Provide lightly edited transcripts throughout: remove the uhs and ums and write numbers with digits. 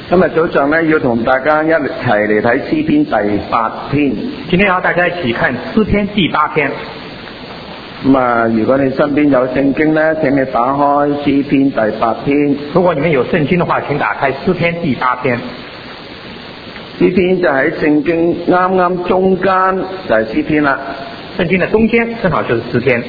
今日早上咧要同大家一齊嚟睇詩篇第8篇。 今天要大家一起看詩篇第8篇。 如果你身邊有聖經咧，請你打開詩篇第8篇。 如果你們有聖經的話，請打開詩篇第8篇。 詩篇就喺聖經啱啱中間就係詩篇啦。 聖經的中間正好就是詩篇。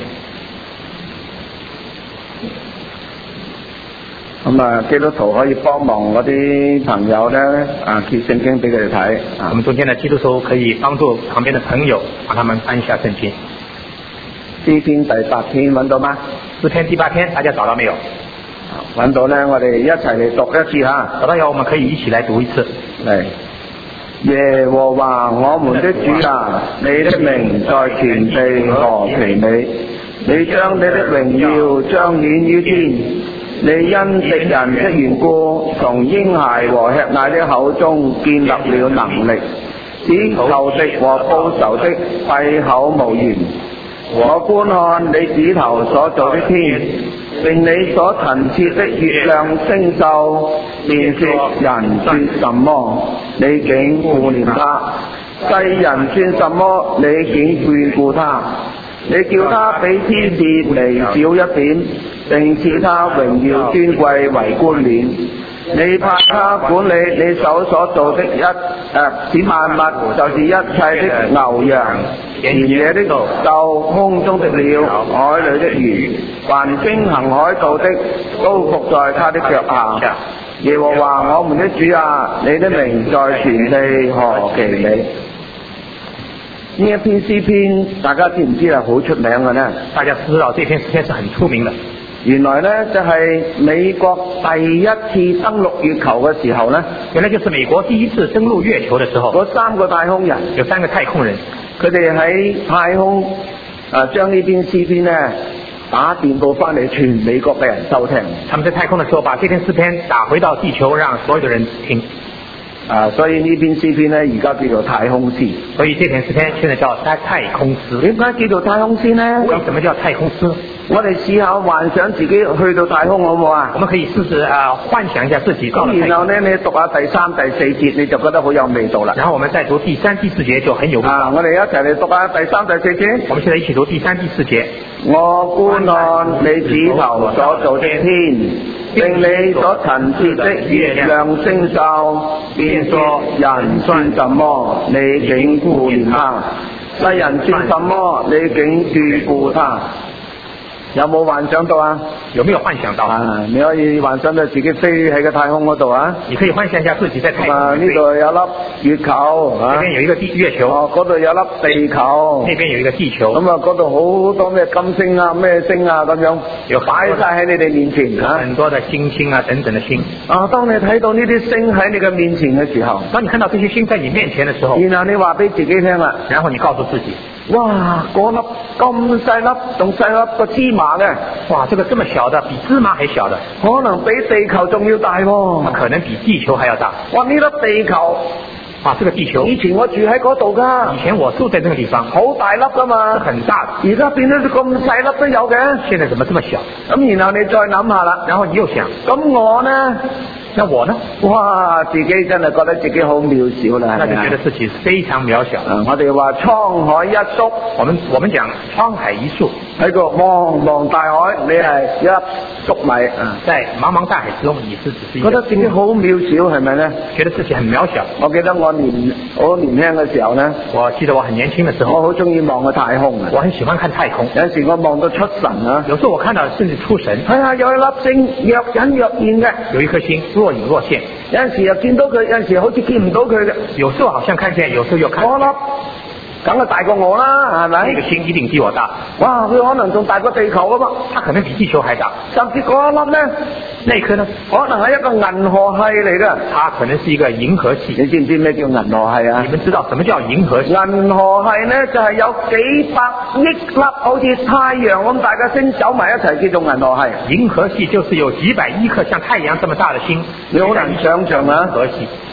基督徒可以幫忙嗰啲朋友咧揭聖經俾佢哋睇。 我們中間的基督徒可以幫助旁邊的朋友，幫他們翻一下聖經。 詩篇第8篇揾到嗎？ 詩篇第8篇，大家找到沒有？ 揾到咧，我哋一齊嚟讀一次嚇。 找到以後，我們可以一起來讀一次。 嚟，耶和華我們的主啊，你的名在全地何其美！你將你的榮耀彰顯於天。你因敵人的緣故，從嬰孩和吃奶的口中建立了能力，使仇敵和報仇的閉口無言。我觀看你指頭所造的天，並你所陳設的月亮星宿，便說人算什麼？你竟顧念他；世人算什麼？你竟眷顧他。你叫他比天使微小一點，並賜他榮耀尊貴為冠冕。你派他管理你手所做的使萬物，就是一切的牛羊、田野的獸、空中的鳥、海裏的魚，凡經行海道的，都伏在他的腳下。耶和華我們的主啊，你的名在全地何其美！呢一篇詩篇，大家知唔知係好出名嘅呢？ 大家知道這篇詩篇是很出名的。 原來呢，就係美國第一次登陸月球嘅時候呢， 原來就是美國第一次登陸月球嘅時候， 嗰3個太空人， 有3個太空人， 佢哋喺太空將呢篇詩篇呢打電報翻嚟，全美國嘅人收聽。 他們在太空嘅時候，把這篇詩篇打回到地球，讓所有的人聽。 所以呢篇詩篇呢，而家叫做太空詩。 所以這篇詩篇現在叫太空詩。 點解叫做太空詩呢？ 為什麼叫太空詩？ 我哋試下幻想自己去到太空好唔好啊？ 我們可以試試幻想一下自己到了太空。 然後呢，你讀下第3、第4節，你就覺得好有味道啦。 然後我們再讀第3、第4節就很有味道。 我哋一齊嚟讀下第3、第4節。 我們現在一起讀第3、第4節。 我觀看你指頭所造的天，並你所陳設的月亮星宿，便說人算什麼？你竟顧念他；世人算什麼？你竟眷顧他。有冇幻想到啊？ 有沒有幻想到？ 你可以幻想到自己飛喺個太空嗰度啊！ 你可以幻想一下自己在太空。 呢度有粒月球， 呢邊有一個月球。 嗰度有粒地球。 呢邊有一個地球。 嗰度好多咩金星啊、咩星啊咁樣，又擺晒喺你哋面前很多的星星啊，等等的星。 當你睇到呢啲星喺你嘅面前嘅時候， 當你看到這些星在你面前嘅時候， 然後你話俾自己聽啦， 然後你告訴自己， 哇，嗰粒咁細粒，仲細粒個芝麻嘅， 哇，這個這麼小的，比芝麻還小的， 可能比地球仲要大喎， 可能比地球還要大。 哇，呢粒地球， 哇，這個地球， 以前我住喺嗰度噶， 以前我住在這個地方， 好大粒噶嘛， 很大， 而家變咗咁細粒都有嘅， 現在怎麼這麼小？ 咁然後你再諗下啦， 然後你又想， 咁我呢？ 那我呢？ 哇，自己真係覺得自己好渺小啦， 那就覺得自己非常渺小。 我哋話滄海一粟， 我們講滄海一粟， 喺個茫茫大海，你係一粒粟米。 在茫茫大海之中，你是只是一個。 覺得自己好渺小，係咪呢？ 覺得自己很渺小。 我記得我年輕嘅時候呢， 我記得我很年輕嘅時候， 我好中意望個太空啊。 我很喜歡看太空。 有時我望到出神啊， 有時候我看到甚至出神。 係啊，有一粒星若隱若現嘅， 有一顆星若隱若現。 有陣時又見到佢，有陣時好似見唔到佢嘅。 有時候好像看見，有時候又看。 嗰粒梗係大過我啦，係咪？ 呢個星一定比我大。 哇，佢可能仲大過地球啊嘛！ 它可能比地球還大。 甚至嗰一粒呢， 那一顆呢， 可能係一個銀河系嚟嘅。 它可能是一個銀河系。 你知唔知咩叫銀河系啊？ 你們知道什麼叫銀河系？ 銀河系呢，就係有幾百億粒好似太陽咁大嘅星走埋一齊叫做銀河系。 銀河系就是有幾百億顆像太陽這麼大的星。 你好難想象啊！ 銀河系。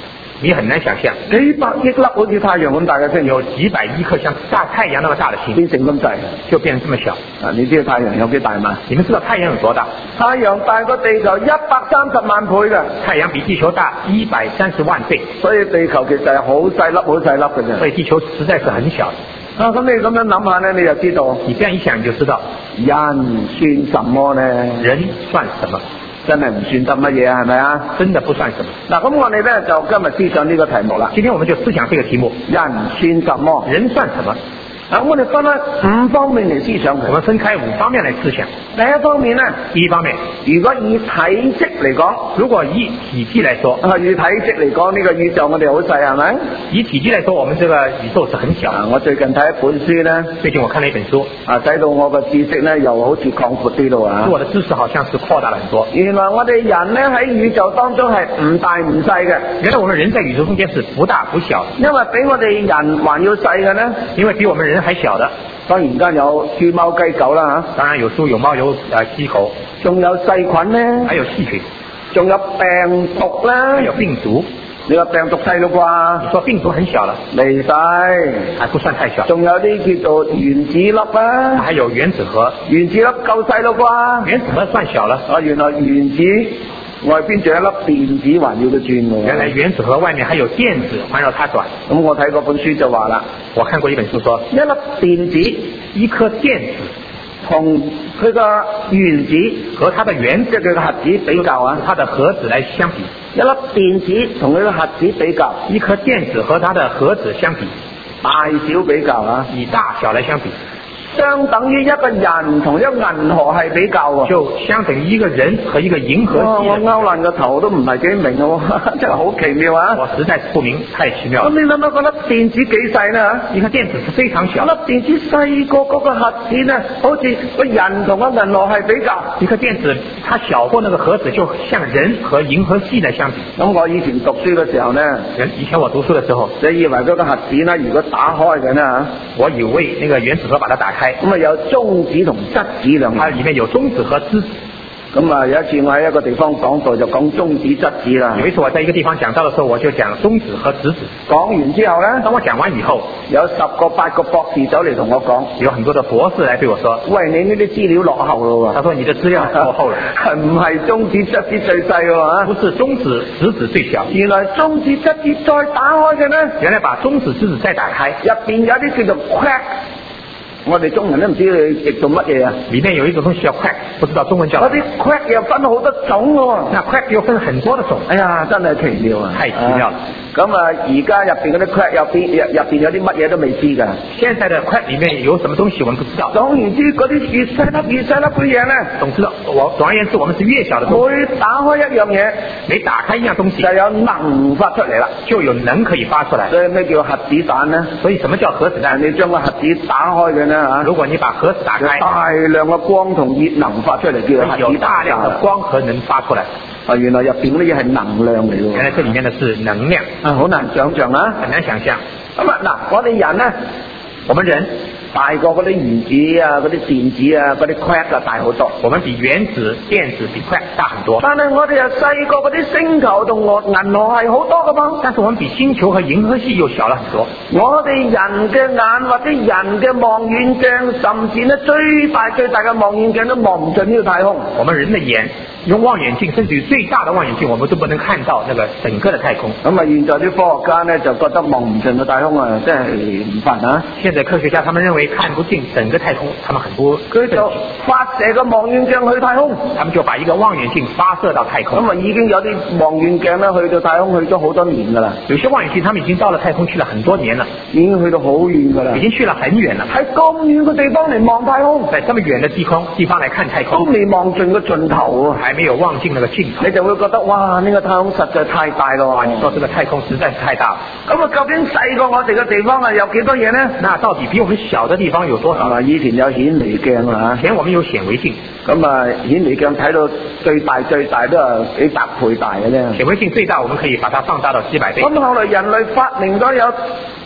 你很难想象幾百億粒好似太陽咁大嘅星， 有幾百億顆像大太陽那麼大的星， 變成咁細， 就變成這麼小。 你知道太陽有幾大嗎？ 你們知道太陽有多大？ 太陽大過地球130萬倍嘅， 太陽比地球大130萬倍， 所以地球其實係好細粒好細粒嘅啫。 所以地球實在是很小的。 咁你咁樣諗下咧，你就知道， 你這樣一想你就知道， 人算什麼呢？ 人算什麼？ 真係唔算得乜嘢啊，係咪啊？ 真的不算什麼。 嗱，咁我哋咧就今日思想呢個題目啦。 今天我們就思想這個題目： 人算什麼？ 人算什麼？ 我哋分開5方面嚟思想佢。 我們分開5方面來思想。 第一方面呢， 第一方面， 如果以體積嚟講， 如果以體積來說， 以體積嚟講，呢個宇宙我哋好細，係咪？ 以體積來說，我們這個宇宙是很小。 我最近睇一本書呢， 最近我看了一本書， 使到我個知識呢又好似擴闊啲咯啊！ 我的知識好像是擴大了很多。 原來我哋人呢喺宇宙當中係唔大唔細嘅。 原來我們人在宇宙中間是不大不小， 因為比我哋人還要細嘅呢， 因為比我們人還小的。 當然間有豬貓雞狗啦嚇， 當然有豬有貓有雞狗， 仲有細菌呢， 還有細菌， 仲有病毒啦， 還有病毒。 你話病毒細咯啩？ 你說病毒很小了， 未細， 還不算太小。 仲有啲叫做原子粒啊， 還有原子核， 原子粒夠細咯啩？ 原子核算小了。 原來原子外邊仲有一粒電子環繞佢轉喎。 原來原子核外面還有電子環繞它轉。 咁我睇過本書就話啦， 我看過一本書說， 一粒電子， 一顆電子同佢個原子和它的原子， 即係佢個核子比較啊， 它的核子來相比。 一粒電子同佢個核子比較， 一顆電子和它的核子相比， 大小比較啊， 以大小來相比。 相等於一個人同一個銀河系比較喎， 就相等於一個人和一個銀河系。 我勾爛個頭都唔係幾明喎，真係好奇妙啊！ 我實在是不明，太奇妙了。 咁你諗下嗰粒電子幾細呢？ 一顆電子是非常小， 粒電子細過嗰個核子呢，好似個人同個銀河系比較。 一顆電子，它小過那個核子，就像人和銀河系來相比。 咁我以前讀書嘅時候呢， 以前我讀書嘅時候， 你以為嗰個核子呢，如果打開嘅呢， 我以為那個原子核把它打開。 咁有中子同質子兩樣， 它裡面有中子和質子。 咁有一次我喺一個地方講道就講中子質子啦。 有一次我在一個地方講到的時候，我就講中子和質子。 講完之後呢， 當我講完以後， 有10個8個博士走嚟同我講， 有很多的博士來對我說：喂， 你呢啲資料落後咯喎。 他說你的資料落後了， 唔係中子質子最細喎， 不是中子質子最小。 原來中子質子再打開嘅呢， 原來把中子質子再打開， 入邊有啲叫做 quark。我哋中文都唔知佢譯做乜嘢啊！ 裡面有一種東西叫 quark，不知道中文叫。 嗰啲 quark 又分好多種喎。 那 quark 又分很多的種。 哎呀，真係奇妙啊！ 太奇妙了。 咁而家入邊嗰啲 quark 入邊有啲乜嘢都未知㗎。 現在的 quark 裡面有什麼東西我們不知道。 總言之，嗰啲越細粒嘅嘢呢， 總而言之，我們是越小的東西。 每打開一樣嘢， 每打開一樣東西， 就有能發出嚟啦， 就有能可以發出來。 所以咩叫核子彈呢？ 所以什麼叫核子彈？ 你將個核子打開嘅呢， 如果你把核子打開， 大量嘅光同熱能發出嚟，叫核子彈。 有大量的光和能發出來。 原來入邊嗰啲嘢係能量嚟嘅。 原來這裡面的是能量。 好難想象啊！ 很難想象。 咁嗱，我哋人呢， 我們人大過嗰啲原子啊、嗰啲電子啊、嗰啲 quark 大好多。 我們比原子、電子比 quark 大很多。 但係我哋又細過嗰啲星球同銀河系好多噶嘛。 但是我們比星球和銀河系又小了很多。 我哋人嘅眼或者人嘅望遠鏡，甚至呢最大嘅望遠鏡都望唔盡呢個太空。 我們人的眼用望遠鏡，甚至於最大的望遠鏡，我們都不能看到那個整個的太空。 咁現在啲科學家呢就覺得望唔盡個太空啊，真係唔煩啊！ 現在科學家他們認為看不進整個太空，他們很不， 佢就發射個望遠鏡去太空， 他們就把一個望遠鏡發射到太空。 咁已經有啲望遠鏡呢去到太空去咗好多年噶啦。 有些望遠鏡他們已經到了太空去了很多年了， 已經去到好遠噶啦， 已經去了很遠了。 喺咁遠嘅地方嚟望太空， 在這麼遠的地方來看太空， 都未望盡個盡頭啊， 還沒有望盡那個盡頭， 你就會覺得哇，呢個太空實在太大咯。 你說這個太空實在是太大了。 咁究竟細過我哋嘅地方啊，有幾多嘢呢？ 那到底比我們小的地方有多少？ 以前有顯微鏡啊， 以前我們有顯微鏡。 咁顯微鏡睇到最大都係幾百倍大嘅啫。 顯微鏡最大，我們可以把它放大到幾百倍。 咁後來人類發明咗有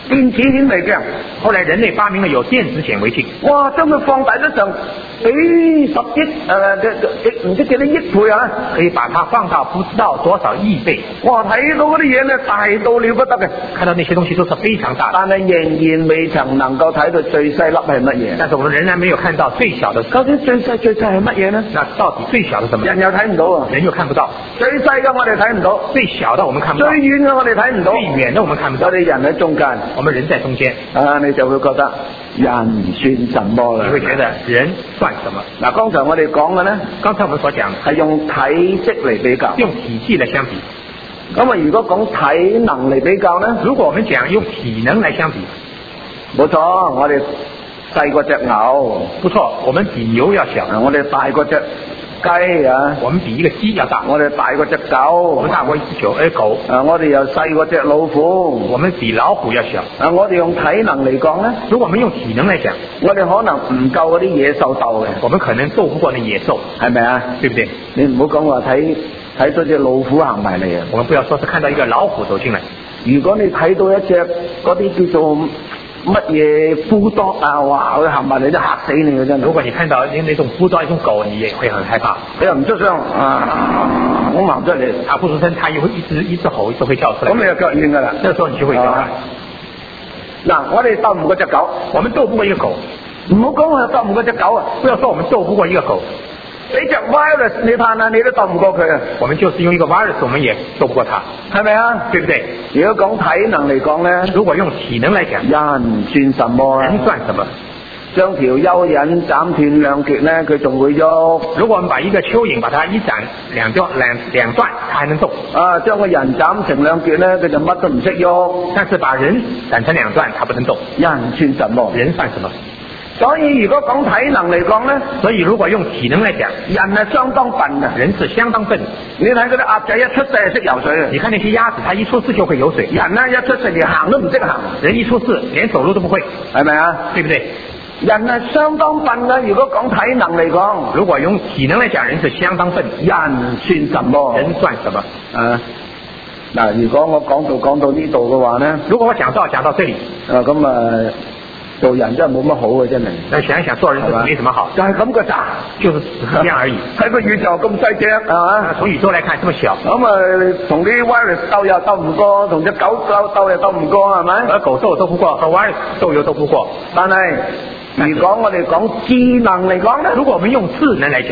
電子顯微鏡。 後來人類發明了有電子顯微鏡， 哇！將佢放大咗成幾十億唔知幾多億倍啊！ 可以把它放到不知道多少億倍。 哇！睇到嗰啲嘢咧大到了不得嘅， 看到那些東西都是非常大的， 但係仍然未曾能夠睇到最細粒係乜嘢。 但是我們仍然沒有看到最小的。 究竟最細係乜嘢呢？ 那到底最小的什麼？ 人又睇唔到啊！ 人又看不到。 最細嘅我哋睇唔到， 最小的我們看不到。 最遠嘅我哋睇唔到， 最遠的我們看不到。 我哋人喺中間， 我們人在中間。 你就會覺得人算什麼啦？ 你會覺得人算什麼？ 嗱，剛才我哋講嘅呢， 剛才我們所講係用體積嚟比較， 用體積來相比。 咁啊，如果講體能嚟比較呢？ 如果我們講用體能來相比， 冇錯，我哋細過隻牛， 不錯，我們比牛要小。 我哋大過隻雞啊， 我們比一個雞要大。 我哋大過隻狗， 我們大過一隻狗。 我哋又細過隻老虎， 我們比老虎要小。 我哋用體能嚟講呢， 如果我們用體能來講， 我哋可能唔夠嗰啲野獸鬥嘅， 我們可能鬥不過那野獸， 係咪啊？ 對不對？ 你唔好講話睇到隻老虎行埋嚟啊！ 我們不要說是看到一個老虎走進來。 如果你睇到一隻嗰啲叫做乜嘢bulldog啊，哇！佢行埋嚟都嚇死你嘅真係。 如果你看到那種bulldog一種狗，你也會很害怕。 佢又唔出聲我行出嚟， 它不出聲，它也會一直吼，一直會叫出來。 咁你就腳軟㗎啦。 這時候你就會叫啦。 嗱，我哋鬥唔過隻狗， 我們鬥不過一個狗。 唔好講話鬥唔過隻狗啊！ 不要說我們鬥不過一個狗。 你隻 virus 你睇下，你都鬥唔過佢啊！ 我們就是用一個 virus，我們也鬥不過它， 係咪啊？ 對不對？ 如果講體能嚟講咧， 如果用體能來講， 人算什麼啊？ 人算什麼？ 將條蚯蚓斬斷兩截咧，佢仲會喐。 如果我們把一個蚯蚓把它一斬兩斷，它還能動。 將個人斬成兩截咧，佢就乜都唔識喐。 但是把人斬成兩斷，它不能動。 人算什麼？ 人算什麼？ 所以如果講體能嚟講咧， 所以如果用體能來講， 人係相當笨嘅。 人是相當笨。 你睇嗰啲鴨仔一出世就識游水啊！ 你看那些鴨子，它一出世就會游水。 人呢，一出世連行都唔識行。 人一出世連走路都不會， 係咪啊？ 對不對？ 人係相當笨嘅。如果講體能嚟講， 如果用體能來講，人是相當笨。 人算什麼？ 人算什麼？ 嗱，如果我講到呢度嘅話呢， 如果我講到這裡， 咁做人真係冇乜好嘅真係。 那想一想，做人真係沒什麼好， 就係咁嘅咋， 就是這樣而已。 喺個宇宙咁細隻，係嘛？ 從宇宙來看，這麼小。 咁同啲 virus 鬥又鬥唔過，同隻狗鬥又鬥唔過，係咪？ 和狗鬥不過，和 virus 鬥又鬥不過。 但係如果我哋講智能嚟講咧， 如果我們用智能來講，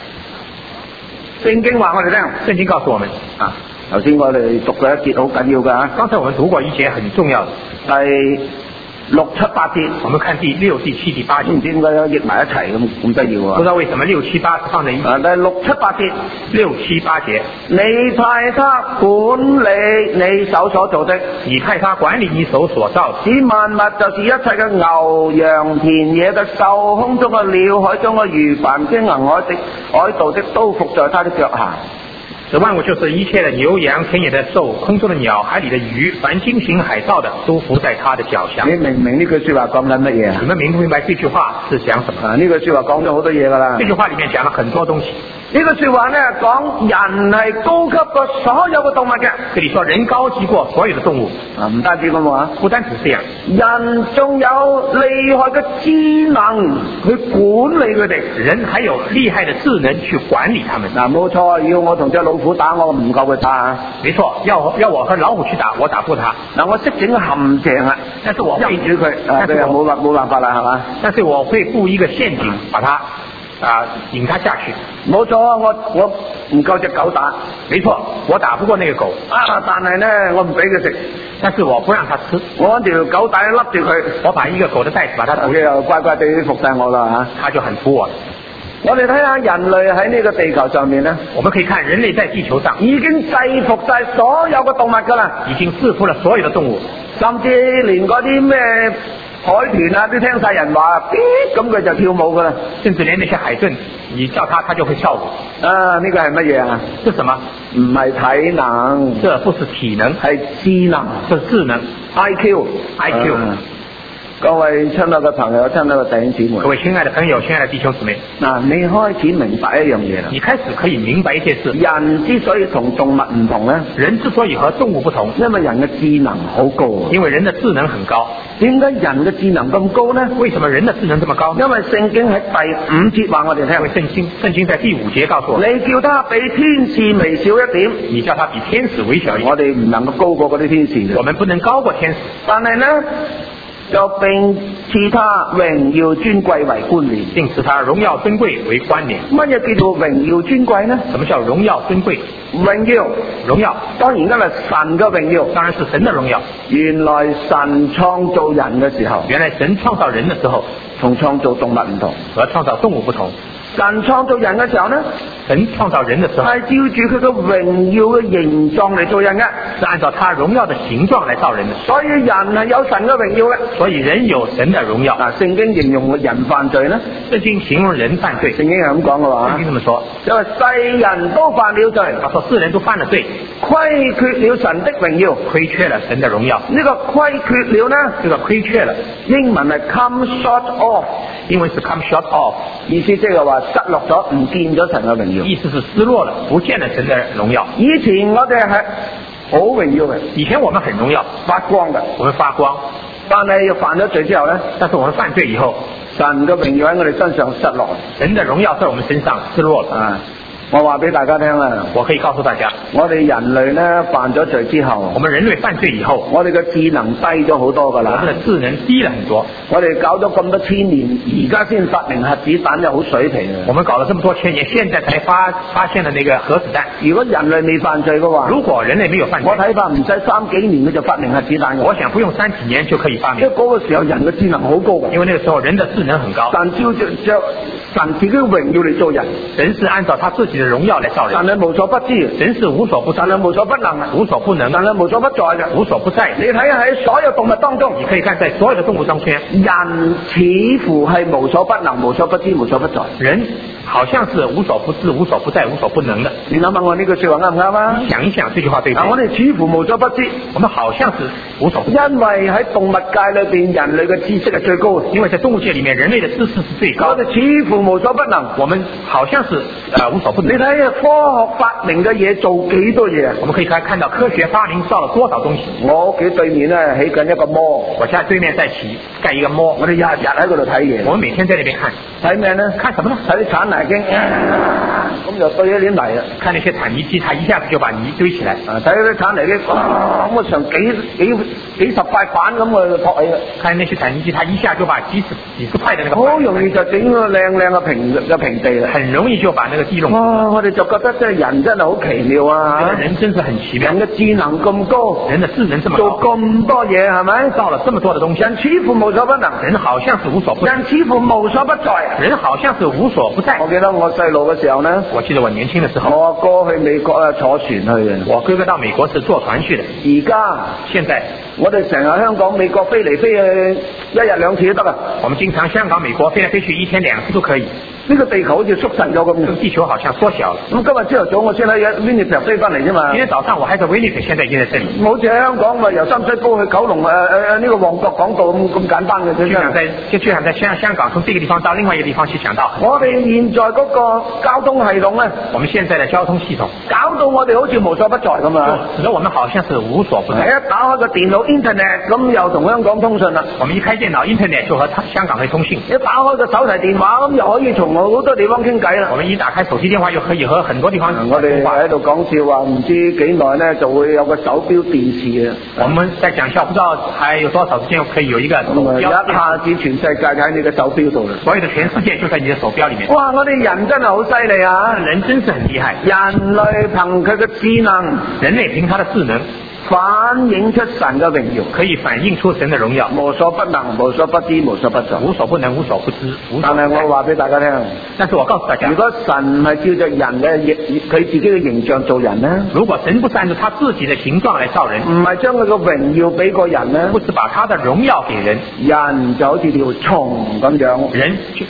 聖經話我哋聽， 聖經告訴我們頭先我哋讀過一節好緊要㗎。 剛才我們讀過一節很重要的， 第6、7、8節， 我們看第6、第7、第8節， 唔知點解譯埋一齊咁得意喎？ 不知道為什麼6、7、8放在一起。 第6、7、8節 ，6、7、8節， 你派他管理你手所做的， 你派他管理你手所造的， 使萬物就是一切嘅牛羊、田野嘅獸、空中嘅鳥、海中嘅魚，凡經行海道的，都伏在他的腳下。 這萬物就是一切的牛羊、田野的獸、空中的鳥、海裡的魚，凡經行海道的，都伏在他的腳下。 你明唔明呢句說話講緊乜嘢啊？ 你們明不明白這句話是講什麼？ 呢句說話講咗好多嘢噶啦。 這句話裡面講了很多東西。 呢句說話呢，講人係高級過所有嘅動物嘅。 這裡說人高級過所有的動物。 唔單止咁話， 不單止這樣， 人仲有厲害嘅智能去管理佢哋。 人還有厲害的智能去管理他們。 冇錯，要我同隻老虎打，我唔夠佢打啊。 沒錯，要我和老虎去打，我打不過他。 我識整個陷阱啊， 但是我會住佢，佢又冇辦法啦，係嘛？但是我會布一個陷阱，把他引他下去。冇錯，我唔夠隻狗打。 沒錯，我打不過那個狗。 但係呢，我唔俾佢食， 但是我不讓他吃。 我揾條狗帶笠住佢， 我把一個狗的帶子把它堵住， 佢又乖乖地服晒我啦嚇。 他就很服我。 我哋睇下人類喺呢個地球上面呢， 我們可以看人類在地球上已經制服晒所有嘅動物㗎啦， 已經制服了所有的動物， 甚至連嗰啲咩海豚啊都聽晒人話，咁佢就跳舞㗎啦。 甚至連那些海豚，你叫它就會跳舞。 呢個係乜嘢啊？ 是什麼？ 唔係體能， 這不是體能， 係智能， 是智能 IQ。 各位親愛嘅朋友、親愛嘅弟兄姊妹， 各位親愛的朋友、親愛的弟兄姊妹， 嗱，你開始明白一樣嘢啦。 你開始可以明白一件事： 人之所以同動物唔同咧， 人之所以和動物不同， 因為人嘅智能好高。 因為人的智能很高。 點解人嘅智能咁高呢？ 為什麼人的智能這麼高？ 因為聖經喺第5節話我哋聽， 因為聖經在第5節告訴我， 你叫他比天使微小一點， 你叫他比天使微小一點。 我哋唔能夠高過嗰啲天使， 我們不能高過天使， 但係呢，就並賜他榮耀尊貴為冠冕， 並賜他榮耀尊貴為冠冕。 乜嘢叫做榮耀尊貴呢？ 什麼叫榮耀尊貴？ 榮耀當然係神嘅榮耀， 當然是神的榮耀。 原來神創造人嘅時候， 原來神創造人的時候， 同創造動物唔同， 和創造動物不同。 神創造人嘅時候呢， 神創造人的時候係照住佢嘅榮耀嘅形狀嚟做人嘅， 是按照他榮耀的形狀來造人的。 所以人係有神嘅榮耀嘅， 所以人有神的榮耀。 嗱，聖經形容人犯罪呢， 聖經形容人犯罪， 聖經係咁講嘅話， 聖經這麼說， 因為世人都犯了罪， 他說世人都犯了罪， 虧缺了神的榮耀， 虧缺了神的榮耀。 呢個虧缺了呢， 這個虧缺了， 英文係 come short of， 英文是 come short of， 意思即係話失落咗，唔見咗神嘅榮耀。 意思是失落了，不見了神的榮耀。 以前我哋係好榮耀嘅， 以前我們很榮耀， 發光嘅， 我們發光。 但係又犯咗罪之後呢， 但是我們犯罪以後， 神嘅榮耀喺我哋身上失落， 神的榮耀在我們身上失落了。 啊！我話俾大家聽啦， 我可以告訴大家， 我哋人類呢犯咗罪之後， 我們人類犯罪以後， 我哋嘅智能低咗好多噶啦， 我們的智能低了很多。 我哋搞咗咁多千年，而家先發明核子彈就好水平啊！ 我們搞了這麼多千年，現在才發現了那個核子彈。 如果人類未犯罪嘅話， 如果人類沒有犯罪， 我睇法唔使3幾年佢就發明核子彈。 我想不用3幾年就可以發明。 因為嗰個時候人嘅智能好高嘅， 因為那個時候人的智能很高。 但照着神自己嘅榮耀嚟做人， 神是按照他自己的榮耀來造人。 神係無所不知， 神是無所不知， 神係無所不能， 無所不能， 神係無所不在嘅， 無所不在。 你睇下喺所有動物當中， 你可以看在所有的動物當中， 人似乎係無所不能、無所不知、無所不在。 人好像是無所不知、無所不在、無所不能的。 你諗下我呢句說話啱唔啱啊？ 你想一想這句話對不對？ 我哋似乎無所不知， 我們好像是無所不知。 因為喺動物界裏邊，人類嘅知識係最高嘅。 因為在動物界裏面，人類的知識是最高的。 我哋似乎無所不能， 我們好像是無所不能。 你睇下科學發明嘅嘢做幾多嘢啊？ 我們可以看到科學發明造了多少東西。 我屋企對面咧起緊一個摩， 我家對面在蓋一個摩， 我哋日日喺嗰度睇嘢。 我們每天在那邊看， 睇咩呢？ 看什麼呢？ 睇啲鏟泥機，咁就堆一啲泥啦。 看那些鏟泥機，它一下子就把泥堆起來。 睇啲鏟泥機，咁啊成幾十塊板咁啊托起啦。 看那些鏟泥機，它一下就把幾十塊的那個， 好容易就整個靚嘅平地啦。 很容易就把那個地弄。 哇！我哋就覺得真係人真係好奇妙啊！ 人真是很奇妙。 人嘅智能咁高， 人的智能這麼高， 做咁多嘢係咪？ 造了這麼多的東西， 人似乎無所不能， 人好像是無所不能， 人似乎無所不在， 人好像是無所不在。 我記得我細路嘅時候呢， 我記得我年輕的時候， 我阿哥去美國啊坐船去嘅， 我哥哥到美國是坐船去的。 而家現在我哋成日香港美國飛嚟飛去，一日2次都得啊！ 我們經常香港美國飛來飛去，1天2次都可以。 呢個地球好似縮細咗咁， 這個地球好像縮小了。 咁今日朝頭早我先喺 Winnipeg 飛翻嚟啫嘛。 今天早上我還在 Winnipeg，現在已經在這裡。 好似喺香港咪由深水埗去九龍呢個旺角港島咁簡單嘅啫。 就想在香港從這個地方到另外一個地方去講道。 我哋現在嗰個交通系統呢， 我們現在的交通系統搞到我哋好似無所不在咁啊！ 使得我們好像是無所不在。 一打開個電腦 Internet 咁又同香港通訊啦。 我們一開電腦 Internet 就和香港可以通訊。 一打開個手提電話咁又可以從好多地方傾偈啦。 我們一打開手機電話就可以和很多地方。 我哋喺度講笑話，唔知幾耐呢就會有個手錶電視啊！ 我們在講笑，不知道還有多少時間可以有一個手錶。 一下子全世界喺你嘅手錶度啦！ 所有的全世界就在你的手錶裡面。 哇！我哋人真係好犀利啊！ 人真是很厲害。 人類憑佢嘅智能， 人類憑他的智能， 反映出神嘅榮耀， 可以反映出神的榮耀， 無所不能、無所不知、無所不在， 無所不能、無所不知。 但係我話俾大家聽， 但是我告訴大家， 如果神係照着人嘅佢自己嘅形象做人呢？ 如果神不是按照他自己的形狀來造人， 唔係將佢嘅榮耀俾個人呢？ 不是把他的榮耀給人， 人就好似條蟲咁樣， 人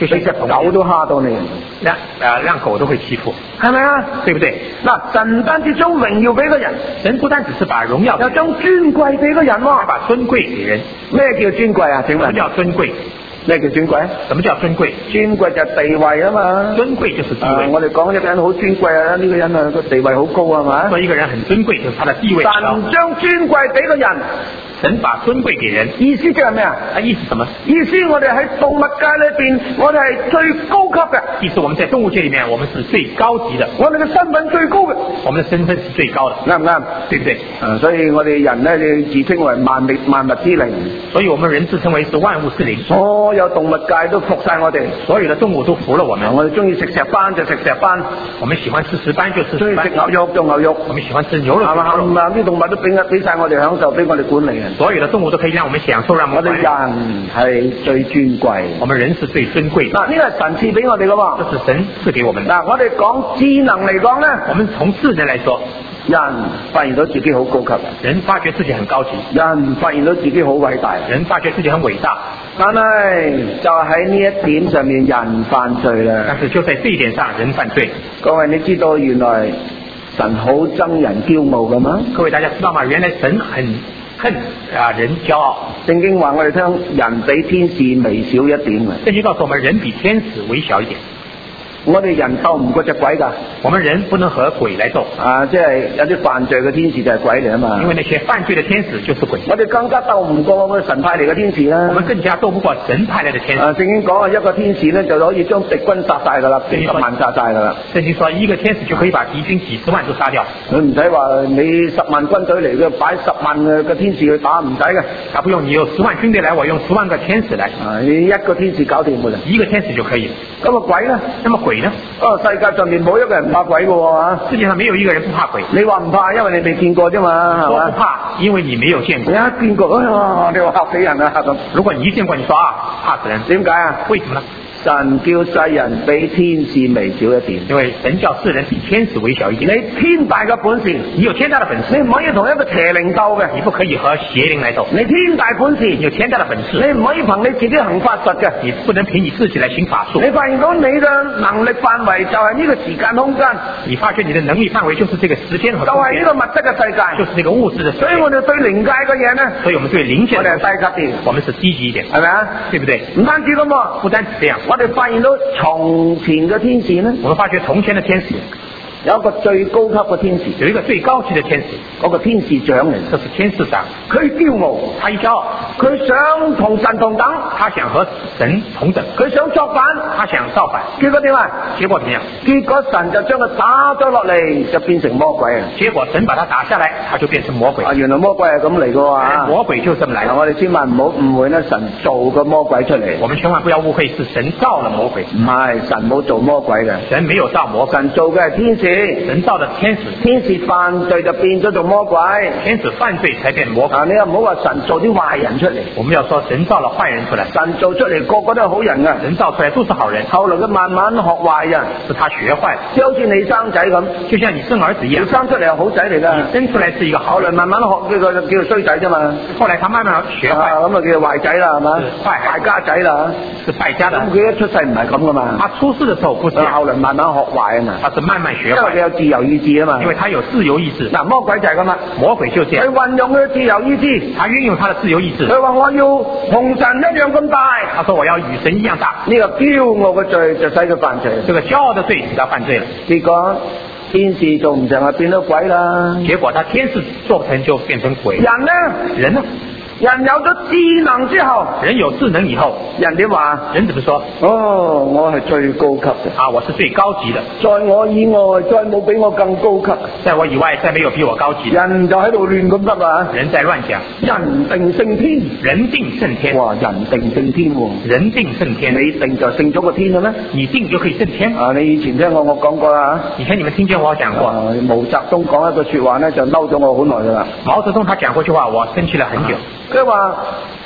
就像你隻狗都蝦到你， 讓狗都會欺負， 係咪啊？ 對不對？ 嗱，神唔單止將榮耀俾個人， 神不單只是把榮耀， 又將尊貴俾個人喎。 還把尊貴給人。 咩叫尊貴啊？請問？ 什麼叫尊貴？ 咩叫尊貴？ 什麼叫尊貴？ 尊貴就係地位啊嘛。 尊貴就是地位。 我哋講一個人好尊貴啊，呢個人啊個地位好高係嘛？ 說一個人很尊貴，就是他的地位高。 神將尊貴俾個人。 神把尊貴給人， 意思即係咩啊？ 意思什麼？ 意思我哋喺動物界裏邊，我哋係最高級嘅。 意思我們在動物界裏面，我們是最高級的。 我哋嘅身份最高嘅。 我們的身份是最高的， 啱唔啱？ 對不對？ 所以我哋人咧，自稱為萬物之靈。 所以我們人自稱為是萬物之靈。 所有動物界都服晒我哋， 所有的動物都服了我們。 我哋中意食石斑就食石斑， 我們喜歡吃石斑就吃石斑。 中意食牛肉就牛肉， 我們喜歡吃牛肉就牛肉。 啲動物都俾晒我哋享受，俾我哋管理嘅。 所有的動物都可以讓我們享受，讓我們管理。 我哋人係最尊貴， 我們人是最尊貴。 嗱，呢個係神賜俾我哋噶嘛？ 這是神賜給我們。 嗱，我哋講智能嚟講咧， 我們從智能來說， 人發現到自己好高級， 人發覺自己很高級， 人發現到自己好偉大， 人發覺自己很偉大。 但係就喺呢一點上面，人犯罪啦。 但是就在這一點上，人犯罪。 各位，你知道原來神好憎人驕傲噶嘛？ 各位大家知道嗎？原來神很恨人驕傲。 聖經話我哋聽，人比天使微小一點啊。 聖經告訴我們，人比天使微小一點。 我哋人鬥唔過隻鬼㗎， 我們人不能和鬼來鬥啊！即係有啲犯罪嘅天使就係鬼嚟啊嘛。 因為那些犯罪的天使就是鬼。 我哋更加鬥唔過我哋神派嚟嘅天使啦。 我們更加鬥不過神派來的天使。 聖經講啊，一個天使咧就可以將敵軍殺晒㗎啦，幾十萬殺晒㗎啦。 聖經說一個天使就可以把敵軍幾十萬都殺掉。 佢唔使話你10萬軍隊嚟嘅，擺10萬嘅天使去打唔使嘅。 他不用你有10萬軍隊來，我用10萬個天使來。 你一個天使搞掂㗎啦。 一個天使就可以。 咁啊鬼呢？ 那麼鬼呢？ 世界上面冇一個人唔怕鬼嘅喎， 世界上沒有一個人不怕鬼。 你話唔怕，因為你未見過啫嘛，係嘛？ 不怕，因為你沒有見過。 你一見過，你話嚇死人啊咁。 如果你一見過，你說啊，怕死人。 點解啊？ 為什麼呢？ 神叫世人比天使微小一點， 因為神叫世人比天使微小一點。 你天大嘅本事， 你有天大的本事， 你唔可以同一個邪靈鬥嘅， 你不可以和邪靈來鬥。 你天大本事， 你有天大的本事， 你唔可以憑你自己行法術嘅， 你不能憑你自己來行法術。 你發現到你嘅能力範圍就係呢個時間空間， 你發覺你的能力範圍就是這個時間和空間， 就係呢個物質嘅世界， 就是這個物質的世界。 所以我哋對靈界嘅嘢呢， 所以我們對靈界我哋係低級啲， 我們是低級一點， 係咪啊？ 對不對？ 唔單止咁喎， 不單止這樣， 我哋發現到從前嘅天使呢， 我們發覺從前的天使有一個最高級嘅天使， 有一個最高級的天使， 嗰個天使長嚟， 這是天使長。 佢驕傲， 他一驕傲， 佢想同神同等， 他想和神同等， 佢想作反， 他想造反。 結果點啊？ 結果怎麼樣？ 結果神就將佢打咗落嚟，就變成魔鬼啊！ 結果神把他打下來，他就變成魔鬼。 原來魔鬼係咁嚟嘅啊！ 魔鬼就這麼來的。 我哋千萬唔好誤會咧，神做個魔鬼出嚟。 我們千萬不要誤會，是神造了魔鬼。 唔係，神冇做魔鬼嘅， 神沒有造魔鬼， 神做嘅係天使， 神造的天使。 天使犯罪就變咗做魔鬼， 天使犯罪才變魔鬼。 你又唔好話神做啲壞人出嚟。 我們要說神造了壞人出來， 神做出嚟個個都係好人啊！ 人造出來都是好人， 後來佢慢慢學壞啊， 是他學壞， 即好似你生仔咁， 就像你生兒子一樣， 你生出嚟係好仔嚟噶， 你生出來是一個好人， 後來慢慢學叫做衰仔啫嘛。 後來他慢慢學壞， 咁啊叫做壞仔啦，係嘛？敗家仔啦， 是敗家的。 咁佢一出世唔係咁噶嘛， 他出世的時候不是， 後來慢慢學壞啊嘛， 他是慢慢學壞， 因為佢有自由意志啊嘛， 因為他有自由意志。 嗱，魔鬼就係咁啦， 魔鬼就這樣， 佢運用佢自由意志， 他運用他的自由意志。 佢話我要同神一樣咁大， 他說我要與神一樣大。 呢個驕傲嘅罪就使佢犯罪， 這個驕傲的罪使他犯罪了。 結果天使做唔成啊，變咗鬼啦。 結果他天使做不成就變成鬼。 人呢？ 人呢？ 人有咗智能之後， 人有智能以後， 人點話？ 人怎麼說？ 哦，我係最高級嘅。 啊，我是最高級的。 在我以外，再冇比我更高級。 在我以外，再沒有比我高級。 人就喺度亂咁得啊！ 人在亂講。 人定勝天， 人定勝天。 哇！人定勝天喎。 人定勝天。 你定就勝咗個天嘅咩？ 你定就可以勝天。 啊！你以前聽我講過啦。 以前你們聽見我講過。 毛澤東講一句說話咧，就嬲咗我好耐噶啦。 毛澤東他講過句話，我生氣了很久。 佢話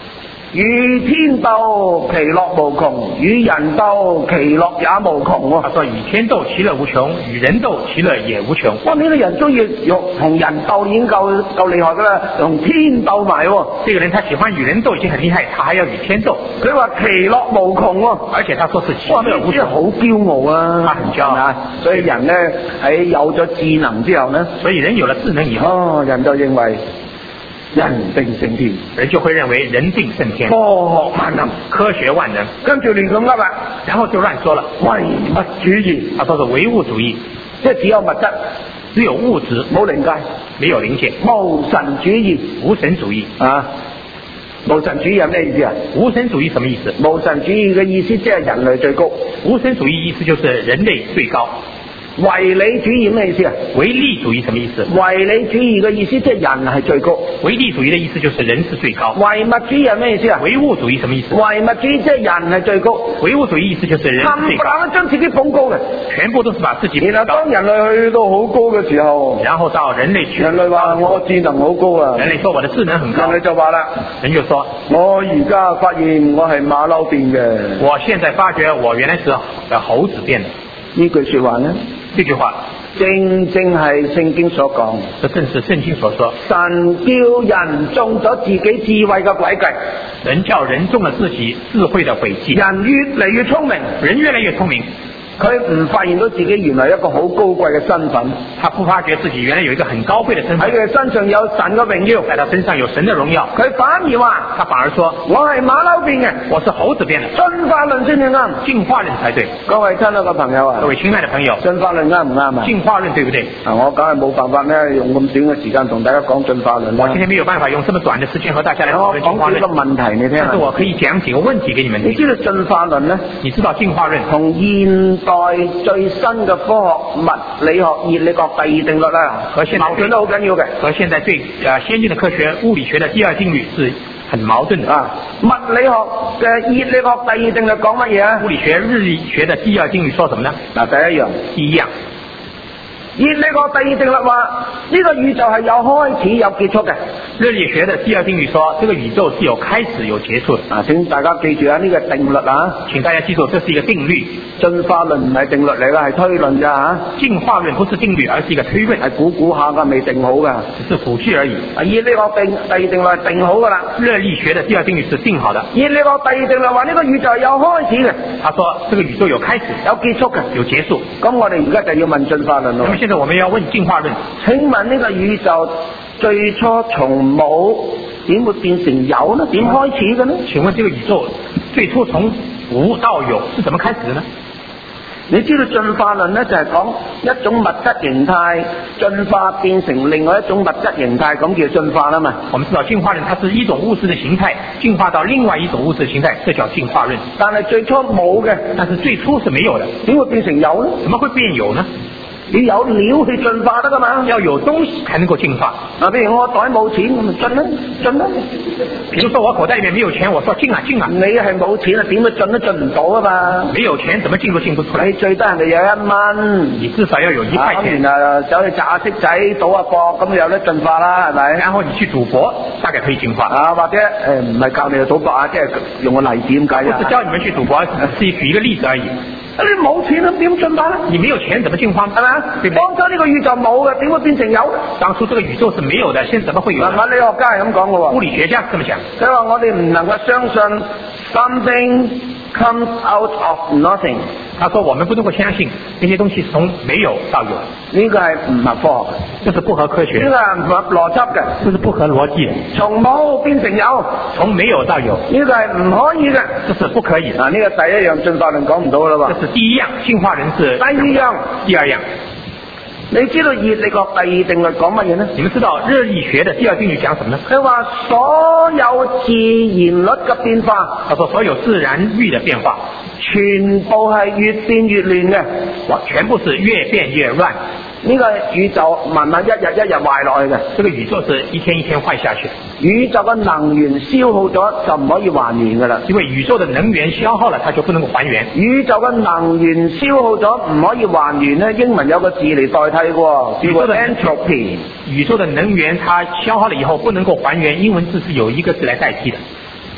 與天鬥，其樂無窮；與人鬥，其樂也無窮喎。 他說：與天鬥，其樂無窮；與人鬥，其樂也無窮。 哇！呢個人中意同人鬥已經夠厲害噶啦，同天鬥埋喎。 這個人他喜歡與人鬥已經很厲害，他還要與天鬥。 佢話其樂無窮喎， 而且他說是其樂無窮。 好驕傲啊！ 他很驕傲。 所以人呢，喺有咗智能之後呢， 所以人有了智能以後， 人就認為人定勝天， 人就會認為人定勝天， 科學萬能， 科學萬能， 跟住亂咁噏啦， 然後就亂說了， 唯物主義， 他說是唯物主義， 即係只有物質， 只有物質， 冇靈界， 沒有靈界， 無神主義， 無神主義啊！無神主義係咩意思啊？ 無神主義什麼意思？ 無神主義嘅意思即係人類最高， 無神主義意思就是人類最高。 唯理主義咩意思啊？ 唯利主義什麼意思？ 唯理主義嘅意思即係人係最高。 唯利主義的意思就是人是最高。 唯物主義係咩意思啊？ 唯物主義什麼意思？ 唯物主義即係人係最高。 唯物主義意思就是人是最高。 冚唪唥將自己捧高嘅， 全部都是把自己捧高。 然後當人類去到好高嘅時候， 然後到人類去， 人類話我智能好高啊。 人類說我的智能很高。 人類就話啦， 人就說我而家發現我係馬騮變嘅。 我現在發覺我原來是猴子變的。 呢句說話呢？ 這句話正正係聖經所講， 這正是聖經所說。 神叫人中咗自己智慧嘅詭計， 人叫人中了自己智慧的詭計。 人越嚟越聰明， 人越來越聰明。 佢唔發現到自己原來一個好高貴嘅身份， 他不發覺自己原來有一個很高貴的身份， 喺佢身上有神嘅榮耀， 在他身上有神的榮耀。 佢反而話， 他反而說我係馬騮變嘅， 我是猴子變的。 進化論先至啱， 進化論才對。 各位親愛嘅朋友啊， 各位親愛的朋友， 進化論啱唔啱啊？ 進化論對不對？ 我梗係冇辦法咧，用咁短嘅時間同大家講進化論。 我今天沒有辦法用這麼短的時間和大家來討論進化論。 我講幾個問題你聽。 但是我可以講幾個問題給你們聽。 你知道進化論呢？ 你知道進化論同現代最新嘅科學、物理學、熱力學第二定律啦，矛盾都好緊要嘅。 和現在最先進的科學物理學的第二定律是很矛盾的啊。 物理學嘅熱力學第二定律講乜嘢啊？ 物理學、日力學的第二定律說什麼呢？ 嗱，第一樣。熱力學第二定律話呢個宇宙係有開始有結束嘅。 熱力學的第二定律說這個宇宙是有開始有結束的。請大家記住啊，呢個定律啊， 請大家記住，這是一個定律。 進化論唔係定律嚟㗎，係推論咋嚇？ 進化論不是定律，而是一個推論， 係估下㗎，未定好㗎， 只是估計而已。 熱力學第二定律係定好㗎啦。 熱力學的第二定律是定好的。 熱力學第二定律話呢個宇宙係有開始嘅。 他說這個宇宙有開始有結束嘅， 有結束。 咁我哋而家就要問進化論咯。 咁現在我們要問進化論。 請問呢個宇宙最初從冇點會變成有呢？點開始嘅呢？ 請問這個宇宙最初從無到有是怎麼開始的呢？ 你知道進化論呢，就係講一種物質形態進化變成另外一種物質形態，咁叫進化啦嘛。 我們知道進化論它是一種物質的形態進化到另外一種物質的形態，這叫進化論。 但係最初冇嘅， 但是最初是沒有的， 點會變成有呢？ 怎麼會變有呢？ 你有料去進化得噶嘛？ 要有東西才能夠進化。 譬如我袋冇錢，我咪進啦，進啦。 比如說我口袋裏面沒有錢，我說進啊進啊。 你係冇錢啊，點都進都進唔到啊嘛。 沒有錢，怎麼進都進不出來。 你最低人哋有1蚊， 你至少要有1塊錢。 然後走去擲下骰仔，賭下博，咁有得進化啦，係咪？ 然後你去賭博，大概可以進化。 或者唔係教你去賭博啊，即係用個例子咁解啊。 不是教你們去賭博，是舉一個例子而已。 你冇錢咁點進化呢？ 你沒有錢怎麼進化？係咪啊？ 當初呢個宇宙冇嘅，點會變成有？ 當初這個宇宙是沒有的，現在怎麼會有？ 物理學家係咁講嘅喎。 物理學家這麼講。 佢話我哋唔能夠相信 something comes out of nothing。 他說我們不能夠相信這些東西是從沒有到有。 呢個係唔合科學， 這是不合科學。 呢個係唔合邏輯嘅， 這是不合邏輯。 從冇變成有， 從沒有到有， 呢個係唔可以嘅， 這是不可以。 呢個第一樣進化論講唔到啦喎。 這是第一樣，進化論是。第二樣。 你知道熱力學第二定律講乜嘢呢？ 你們知道熱力學的第二定律講什麼呢？ 佢話所有自然律嘅變化， 他說所有自然律的變化， 全部係越變越亂嘅， 全部是越變越亂。 呢個宇宙慢慢一日一日壞落去嘅， 這個宇宙是一天一天壞下去。 宇宙嘅能源消耗咗就唔可以還原噶啦， 因為宇宙的能源消耗了，它就不能夠還原。 宇宙嘅能源消耗咗唔可以還原呢，英文有個字嚟代替嘅，叫做 entropy。 宇宙的能源它消耗了以後不能夠還原，英文字是有一個字來代替的。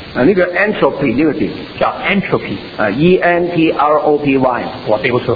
呢個 entropy 呢個字叫 entropy， ENTROPY， 我背不出。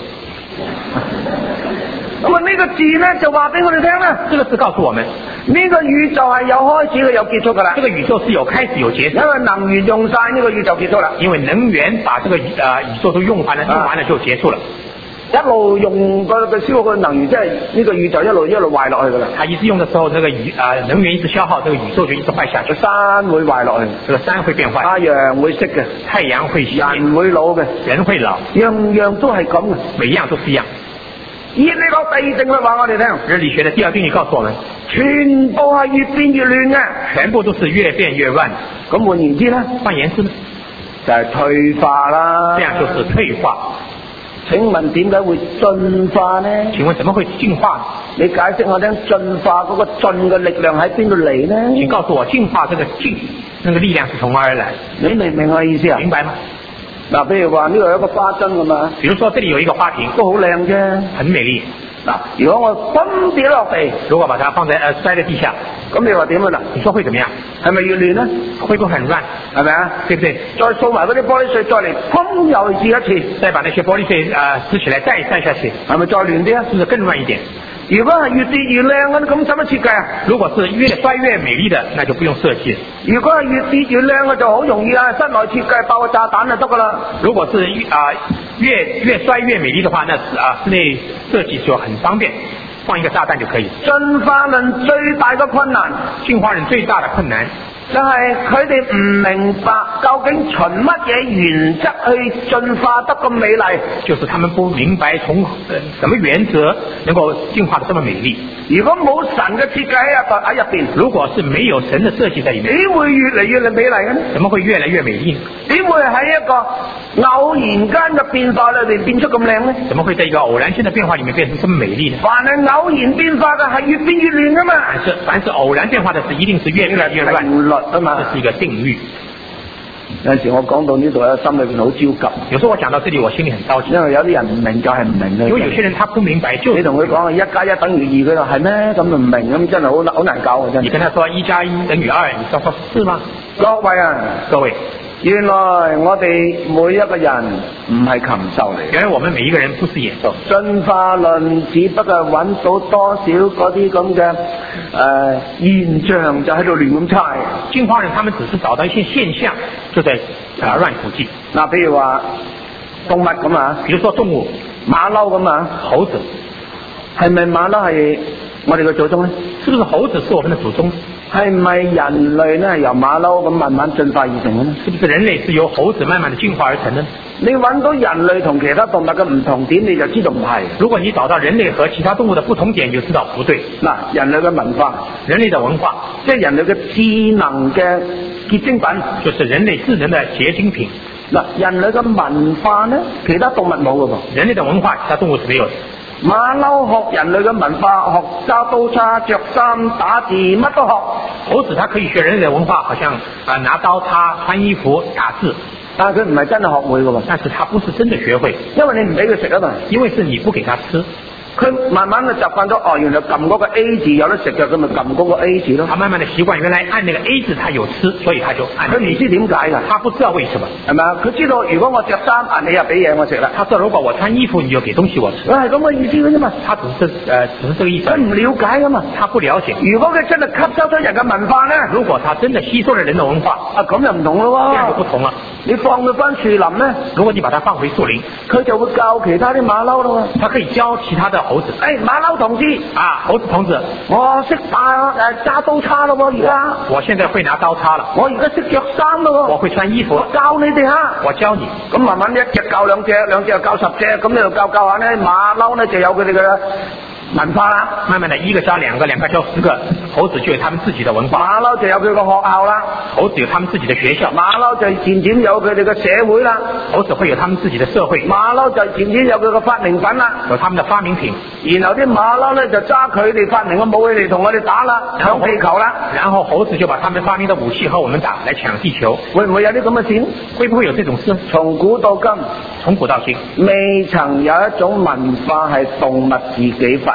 咁啊呢個字咧就話俾我哋聽啦， 這個字告訴我們， 呢個宇宙係有開始嘅有結束噶啦。 這個宇宙是有開始有結束， 因為能源用晒，呢個宇宙結束啦。 因為能源把這個宇宙都用完了就結束了。 一路用個消耗嘅能源，即係呢個宇宙一路壞落去噶啦。 它一直用的時候，這個能源一直消耗，這個宇宙就一直壞下去。 山會壞落去， 這個山會變壞， 太陽會熄嘅， 太陽會熄， 人會老嘅， 人會老， 樣樣都係咁嘅， 每一樣都是一樣。 熱力學第二定律話我哋聽， 日理學的第二定律告訴我們， 全部係越變越亂嘅， 全部都是越變越亂。 咁換言之咧， 換言之呢， 就係退化啦。 這樣就是退化。 請問點解會進化呢？ 請問怎麼會進化？ 你解釋我聽，進化嗰個進嘅力量喺邊度嚟呢？ 請告訴我，進化這個進，那個力量是從哪而來？ 你明唔明我意思啊？ 明白嗎？ 嗱，譬如話呢度有一個花樽咁嘛， 比如說這裡有一個花瓶， 都好靚啫， 很美麗。 嗱，如果我砰跌落地， 如果把它放在摔在地下， 咁你話點啊嗱？ 你說會怎麼樣？ 係咪越亂呢？ 會不會很亂？ 係咪啊？ 對不對？ 再掃埋嗰啲玻璃碎，再嚟砰又試一次， 再把那些玻璃碎撕起來再摔下去， 係咪再亂啲啊？ 是不是更亂一點？ 如果係越跌越靚嘅，咁使乜設計啊？ 如果是越摔越美麗的，那就不用設計。 如果係越跌越靚嘅，就好容易啊！室內設計爆個炸彈就得噶啦。 如果是越摔越美麗的話，那室內設計就很方便，放一個炸彈就可以。 進化論最大嘅困難， 進化人最大的困難就係佢哋唔明白究竟循乜嘢原則去進化得咁美麗， 就是他們不明白從什麼原則能夠進化得這麼美麗。 如果冇神嘅設計喺入邊， 如果是沒有神的設計在裡面， 點會越嚟越美麗嘅呢？ 怎麼會越來越美麗呢？ 點會喺一個偶然間嘅變化裏邊變出咁靚呢？ 怎麼會在一個偶然間的變化裡面變成這麼美麗呢？ 凡係偶然變化嘅係越變越亂噶嘛。 凡是偶然變化的是一定是越來越亂。 定律啊嘛， 這是一個定律。 有陣時我講到呢度咧，心裏邊好焦急。 有時候我講到這裡，我心裡很着急， 因為有啲人唔明就係唔明嘅。 因為有些人他不明白，就你同佢講1+1等於2，佢話係咩？咁就唔明，咁真係好難搞嘅真。 你跟他說1+1等於2，你說是嗎？ 各位啊， 各位， 原來我哋每一個人唔係禽獸嚟。 原來我們每一個人不是野獸。 進化論只不過揾到多少嗰啲咁嘅現象，就喺度亂咁猜。 進化人他們只是找到一些現象，就在亂估計。 嗱，譬如話動物咁啊， 比如說動物， 馬騮咁啊， 猴子， 係咪馬騮係我哋嘅祖宗咧？ 是不是猴子是我們的祖宗？ 係唔係人類咧由馬騮咁慢慢進化而成嘅呢？ 是不是人類是由猴子慢慢的進化而成的？ 你揾到人類同其他動物嘅唔同點，你就知道唔係。 如果你找到人類和其他動物的不同點，你就知道不對。 嗱，人類嘅文化， 人類的文化， 即係人類嘅智能嘅結晶品， 就是人類智能的結晶品。 嗱，人類嘅文化呢，其他動物冇嘅噃。 人類的文化，其他動物是沒有的。 馬騮學人類嘅文化，學揸刀叉、着衫、打字，乜都學。 猴子它可以學人類的文化，好像拿刀叉、穿衣服、打字， 但係佢唔係真係學會嘅喎。 但是它不是真的學會， 因為你唔俾佢食啊嘛。 因為是你不給它吃。 佢慢慢嘅習慣咗，哦，原來撳嗰個 A 字有得食嘅，佢咪撳嗰個 A 字咯。 他慢慢的習慣，原來按那個 A 字，他有吃，所以他就按。 佢唔知點解㗎， 他不知道為什麼， 係咪啊？佢知道如果我着衫，你又俾嘢我食啦。 他說如果我穿衣服，你就給東西我吃。 佢係咁嘅意思嘅啫嘛。 他只是這個意思。 佢唔了解㗎嘛， 他不了解。 如果佢真係吸收咗人嘅文化咧， 如果他真的吸收了人的文化， 咁就唔同咯喎。 這樣就不同了。 你放佢翻樹林咧， 如果你把它放回樹林， 佢就會教其他啲馬騮咯喎。 他可以教其他的猴子。 馬騮同志啊，猴子同志， 我識揸刀叉咯喎，而家。 我現在會拿刀叉了。 我而家識着衫咯喎。我會穿衣服。 我教你哋嚇。 我教你。咁慢慢一隻教兩隻，兩隻又教10隻，咁你又教下咧，馬騮咧就有佢哋嘅文化啦。 慢慢的一個教兩個，兩個教10個，猴子就有他們自己的文化。 馬騮就有佢個學校啦。 猴子有他們自己的學校。 馬騮就漸漸有佢哋嘅社會啦。 猴子會有他們自己的社會。 馬騮就漸漸有佢嘅發明品啦。 有他們的發明品。 然後啲馬騮咧就揸佢哋發明嘅武器嚟同我哋打啦，搶地球啦。 然後猴子就把他們發明的武器和我們打，來搶地球。 會唔會有啲咁嘅事？ 會不會有這種事？ 從古到今， 從古到今， 未曾有一種文化係動物自己發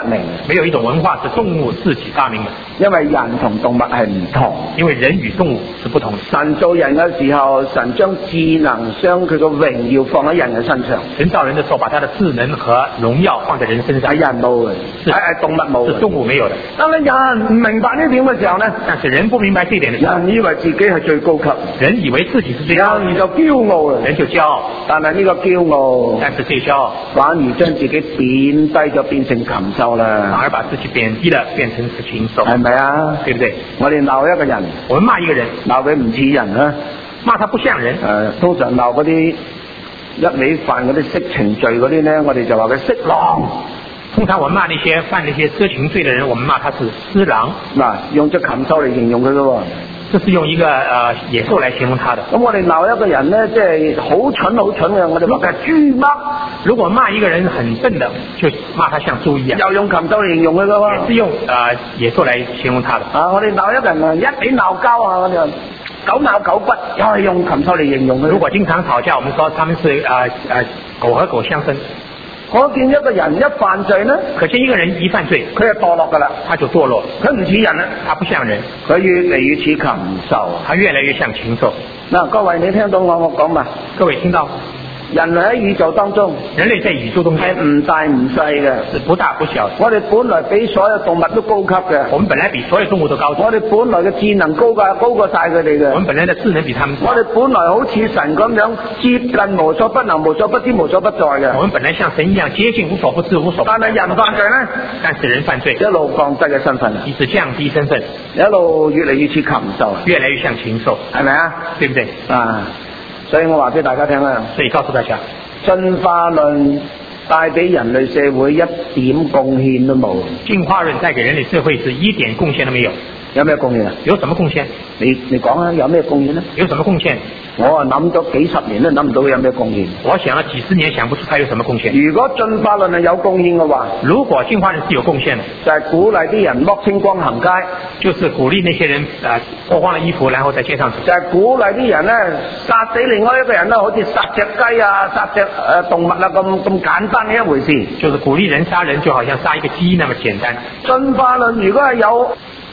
明。 沒有一種文化是動物自己發明的， 因為人同動物係唔同。 因為人與動物是不同的。 神造人嘅時候，神將智能、將佢個榮耀放喺人嘅身上。 神造人的時候，把他的智能和榮耀放在人身上。 係人冇嘅，係動物冇嘅， 是動物沒有的。 但係人唔明白呢點嘅時候呢， 但是人不明白這點的時候， 人以為自己係最高級， 人以為自己是最高級， 人就驕傲啦， 人就驕傲。 但係呢個驕傲， 但是這驕傲反而將自己貶低咗，變成禽獸啦。 反而把自己貶低了，變成是禽獸， 係咪啊？ 對不對？ 我哋鬧一個人， 我們罵一個人， 鬧佢唔似人啊， 罵他不像人。 通常鬧嗰啲一味犯嗰啲色情罪嗰啲呢，我哋就話佢色狼。 通常我們罵那些犯那些色情罪的人，我們罵他是私狼。 嗱，用隻禽獸嚟形容佢噶喎。 這是用一個野獸來形容他的。 咁我哋鬧一個人呢，即係好蠢嘅，我哋話佢係豬乜。 如果罵一個人很笨的，就罵他像豬一樣。 又用禽獸嚟形容佢噶喎。 也是用野獸來形容他的。 我哋鬧一個人啊，一味鬧交啊，我哋狗咬狗骨，又係用禽獸嚟形容佢。 如果經常吵架，我們說他們是狗和狗相生。 可見一個人一犯罪呢， 可見一個人一犯罪， 佢係墮落噶啦， 他就墮落， 佢唔似人啦， 他不像人， 佢越嚟越似禽獸， 他越來越像禽獸。 嗱，各位你聽到我講嘛？ 各位聽到？ 人類喺宇宙當中， 人類在宇宙中係唔大唔細嘅， 是不大不小。 我哋本來比所有動物都高級嘅， 我們本來比所有動物都高級。 我哋本來嘅智能高過晒佢哋嘅。 我們本來的智能比他們高。 我哋本來好似神咁樣接近無所不能、無所不知、無所不在嘅。 我們本來像神一樣接近無所不知、無所不在。 但係人犯罪呢？ 但是人犯罪一路降低嘅身份， 一直降低身份， 一路越嚟越似禽獸， 越來越像禽獸， 係咪啊？ 對不對？ 所以我話俾大家聽啦。 所以告訴大家。 進化論帶俾人類社會一點貢獻都冇。 進化論帶給人類社會是一點貢獻都沒有。 有咩貢獻啊？ 有什麼貢獻？ 你講啊，有咩貢獻呢？ 有什麼貢獻？ 我諗咗幾十年都諗唔到有咩貢獻。 我想了幾十年想不出它有什麼貢獻。 如果進化論係有貢獻嘅話， 如果進化論是有貢獻的， 就係鼓勵啲人剝清光行街， 就是鼓勵那些人脫光了衣服然後在街上走， 就係鼓勵啲人呢殺死另外一個人啦，好似殺隻雞啊、殺隻動物啊咁簡單嘅一回事。 就是鼓勵人殺人，就好像殺一個雞那麼簡單。 進化論如果係有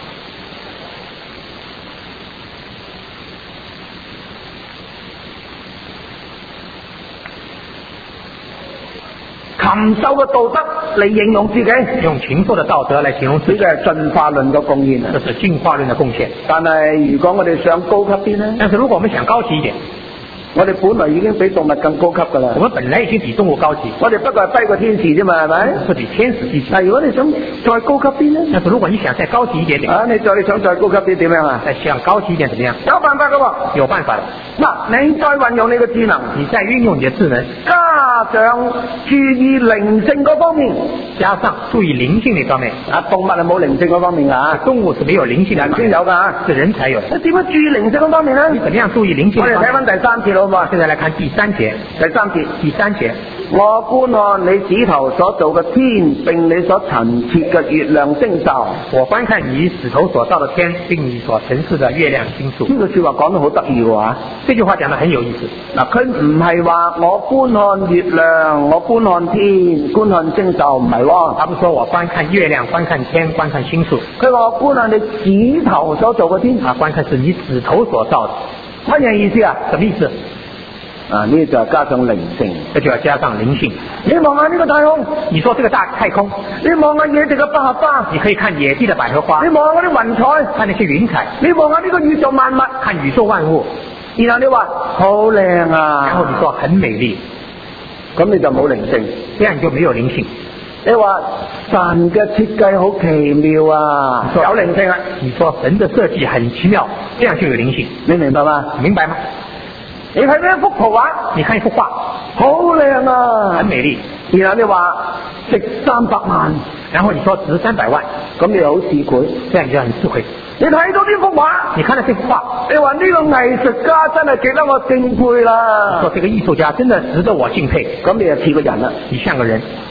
禽獸嘅道德嚟形容自己， 用禽獸嘅道德嚟形容自己， 呢個係進化論嘅貢獻啊！ 這是進化論嘅貢獻。 但係如果我哋想高級啲呢？ 但是如果我們想高級一點， 我哋本來已經比動物更高級噶啦。 我們本來已經比動物高級， 我哋不過係低過天使啫嘛，係咪？ 是比天使低級。 但如果你想再高級啲呢？ 但是如果你想再高級一點點， 你想再高級啲點樣啊？ 再想高級一點怎麼樣？ 有辦法噶喎， 有辦法的。 嗱，你再運用你嘅智能， 你再運用你的智能， 加上注意靈性嗰方面， 加上注意靈性呢方面。 動物係冇靈性嗰方面噶， 動物是沒有靈性的， 人先有噶， 是人才有。 點樣注意靈性嗰方面呢？ 你怎麼樣注意靈性？ 我哋睇翻第三節好嘛？ 現在來看第三節。第三節。 我觀看你指頭所造嘅天，並你所陳設嘅月亮星宿。 我觀看你指頭所造嘅天，並你所陳設嘅月亮星宿。 呢句說話講得好得意嘅話， 這句話講得很有意思。 嗱，佢唔係話我觀看月亮，我觀看天，觀看星宿，唔係喎。 他不說我觀看月亮，觀看天，觀看星宿。 佢話我觀看你指頭所造嘅天。 觀看是你指頭所造的。 乜嘢意思啊？ 什麼意思？ 呢就加上靈性， 這就要加上靈性。 你望下呢個太空， 你說這個大太空， 你望下野地嘅百合花， 你可以看野地的百合花。 你望下嗰啲雲彩， 看那些雲彩。 你望下呢個宇宙萬物， 看宇宙萬物。 然後你話好靚啊， 然後你說很美麗， 咁你就冇靈性， 這樣你就沒有靈性。 你話神嘅設計好奇妙啊，有靈性啊。 你說神的設計很奇妙，這樣就有靈性。 你明白嗎？ 明白嗎？ 你睇呢一幅圖畫， 你看一幅畫， 好靚啊， 很美麗。 然後你話值300萬， 然後你說值300萬， 咁你好智慧， 這樣你就很智慧。 你睇到呢幅畫， 你看到這幅畫， 你話呢個藝術家真係值得我敬佩啦。 說這個藝術家真的值得我敬佩， 咁你就似個人啦， 你像個人。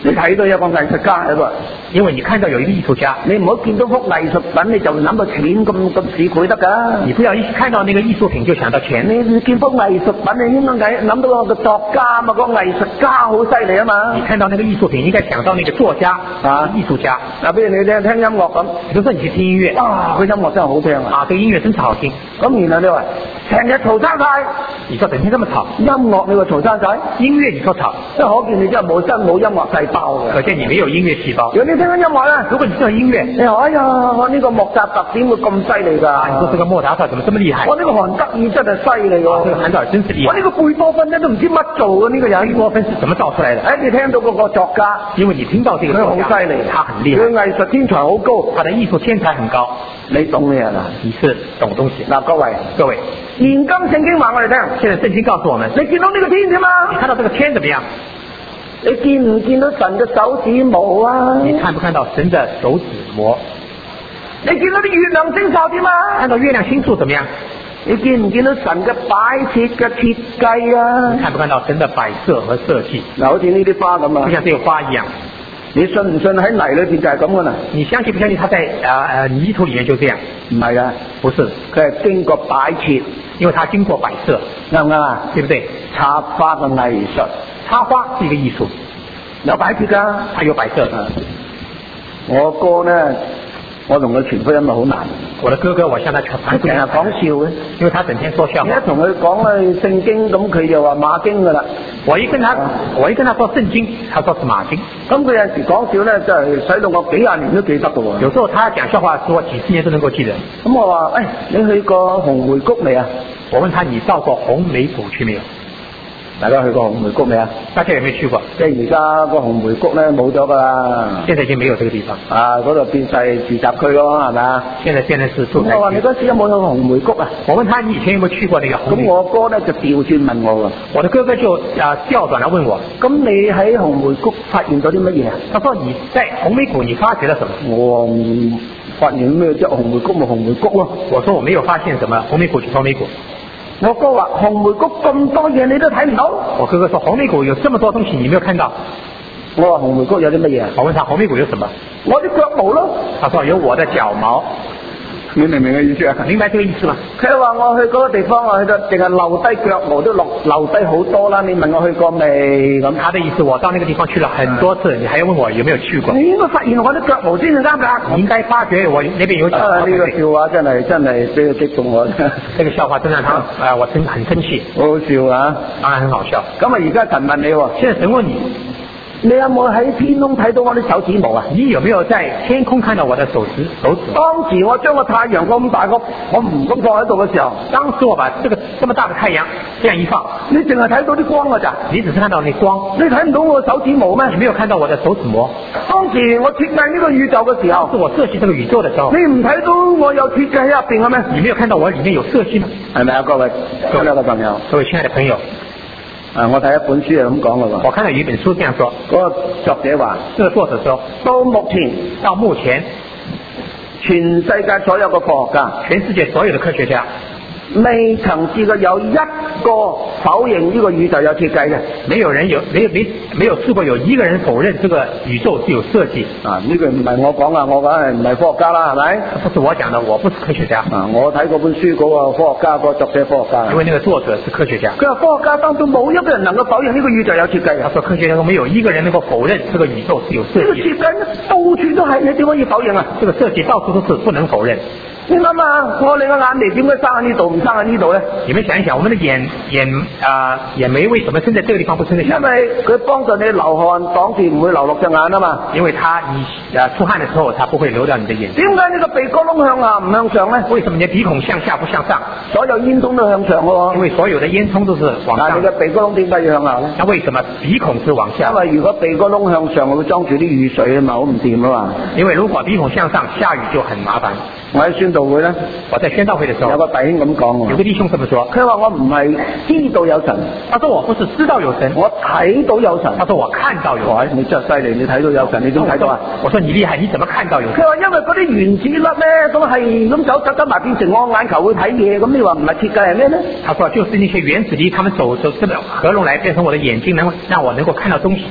你睇到有個藝術家喺度， 因為你看到有一個藝術家， 你唔好見到幅藝術品你就諗到錢咁市儈得㗎。 你不要一看到那個藝術品就想到錢。 你見幅藝術品，你應該諗到個作家嘛，個藝術家好犀利啊嘛。 你看到那個藝術品，應該想到那個作家啊，藝術家。 嗱，比如你聽音樂咁， 比如說你去聽音樂， 哇，佢音樂真係好聽啊！ 這個音樂真係好聽。 咁然後你話成日嘈生晒， 你說整天這麼吵， 音樂你話嘈生晒， 音樂你說吵， 即係可見你真係冇音樂細胞嘅。 可見你沒有音樂細胞。 如果你聽緊音樂咧， 如果你聽音樂， 你話哎呀，我呢個莫扎特點會咁犀利㗎？ 你說這個莫扎特怎麼這麼厲害？ 我呢個韓德爾真係犀利喎！ 這個韓德爾真是厲害。 我呢個貝多芬咧都唔知乜做嘅呢個人。 貝多芬是怎麼造出來的？ 你聽到嗰個作家， 因為你聽到這個作家， 佢好犀利， 他很厲害， 佢藝術天才好高， 他的藝術天才很高。 你懂咩啊？ 你是懂東西。 嗱，各位，現今聖經話我哋聽， 現在聖經告訴我們， 你見到呢個天點啊？ 你看到這個天怎麼樣？ 你見唔見到神嘅手指模啊？ 你看不看到神的手指模？ 你見到啲月亮星座點啊？ 看到月亮星宿怎麼樣？ 你見唔見到神嘅擺設嘅設計啊？ 你看不看到神的擺設和設計？ 嗱，好似呢啲花咁啊， 就像這個花一樣。 你信唔信喺泥裏邊就係咁噶啦？ 你相信不相信？它在泥土裏面就這樣？ 唔係啊， 不是， 佢係經過擺設， 因為它經過擺設， 啱唔啱啊？ 對不對？ 插花嘅藝術， 插花是一個藝術， 有擺設噶， 它有擺設。 我哥呢，我同佢傳福音咪好難。 我的哥哥，我向他傳福音， 成日講笑嘅， 因為他整天說笑話。 你一同佢講聖經，咁佢就話馬經噶啦。我一跟他說聖經，他說是馬經。咁佢有時講笑咧，就係使到我幾廿年都記得嘅喎。 有時候他講笑話，說幾十年都能夠記得。 咁我話，你去過紅梅谷未啊？ 我問他，你到過紅梅谷去沒有？ 大家去過紅梅谷未啊？ 大家有沒有去過？ 即係而家個紅梅谷咧冇咗噶啦。 現在已經沒有這個地方。 嗰度變晒住宅區咯，係咪啊？ 現在是住宅區。 我話你嗰時有冇去紅梅谷啊？ 我問他，你以前有冇去過那個紅梅谷？ 咁我哥咧就調轉問我喎。我的哥哥就調轉來問我，咁你喺紅梅谷發現咗啲乜嘢啊？他說你在紅梅谷你發覺了什麼？我發現咩啫？紅梅谷咪紅梅谷咯。我說我沒有發現什麼，紅梅谷就紅梅谷。我哥話紅梅谷咁多嘢你都睇唔到。我哥哥說紅梅谷有這麼多東西你沒有看到。我話紅梅谷有啲乜嘢？我問他紅梅谷有什麼？我啲腳毛咯。他說有我的腳毛。你明唔明嘅意思啊？明白這個意思嗎？佢話我去嗰個地方，我去到淨係留低腳毛都留低好多啦。你問我去過未？咁他的意思，我到那個地方去了很多次，你還要問我有沒有去過？你應該發現我啲腳毛先至啱㗎。你應該發覺我那邊有腳毛。呢個笑話真係俾佢激動我。這個笑話真係我真很生氣。好好笑啊！當然很好笑。咁啊，而家神問你喎，現在神問你。你有冇喺天空睇到我啲手指毛啊？你有沒有在天空看到我的手指？當時我將個太陽咁大個，我唔咁放喺度嘅時候，當時我把這麼大的太陽這樣一放，你淨係睇到啲光㗎咋？你只是看到那光，你睇唔到我手指毛咩？你沒有看到我的手指膜。當時我設計呢個宇宙嘅時候，是我設計這個宇宙的時候，你唔睇到我有設計喺入邊嘅咩？你沒有看到我裡面有設計嗎？係咪啊，各位親愛的朋友？各位親愛的朋友。我睇一本書係咁講嘅喎。我看到有一本書這樣說，嗰個作者話，這個作者說，到目前，全世界所有嘅科學家，全世界所有的科學家，未曾試過有一個否認呢個宇宙有設計嘅，沒有試過有一個人否認這個宇宙是有設計。呢句唔係我講啊，我梗係唔係科學家啦，係咪？不是我講的，我不是科學家。我睇嗰本書嗰個科學家，嗰個作者科學家。因為那個作者是科學家。佢話科學家當中冇一個人能夠否認呢個宇宙有設計。他說科學家中沒有一個人能夠否認這個宇宙是有設計。呢個設計到處都係，你點可以否認啊？這個設計到處都是，不能否認。你諗下，我哋個眼眉點解生喺呢度唔生喺呢度咧？你們想一想，我們的眼眉為什麼生在這個地方不生在下面？因為佢幫助你流汗擋住唔會流落隻眼啊嘛。因為你出汗的時候，它不會流到你的眼睛。點解你個鼻哥窿向下唔向上咧？為什麼你的鼻孔向下不向上？所有煙囪都向上喎。因為所有的煙囪都是往上。但你嘅鼻哥窿點解要向下咧？那為什麼鼻孔是往下？因為如果鼻哥窿向上，會裝住啲雨水啊嘛，好唔掂啊嘛。因為如果鼻孔向上，下雨就很麻煩。我喺宣道會咧，我在宣道會的時候，有個弟兄咁講，有個弟兄這麼說，佢話我唔係知道有神，他說我不是知道有神，我睇到有神，他說我看到有神。你真係犀利，你睇到有神，你點睇到啊？我說你厲害，你怎麼看到有神？佢話因為嗰啲原子粒咧，咁係咁走埋變成我眼球會睇嘢，咁你話唔係設計係咩咧？他說就是那些原子粒，他們走這麼合攏來變成我的眼睛，能讓我能夠看到東西。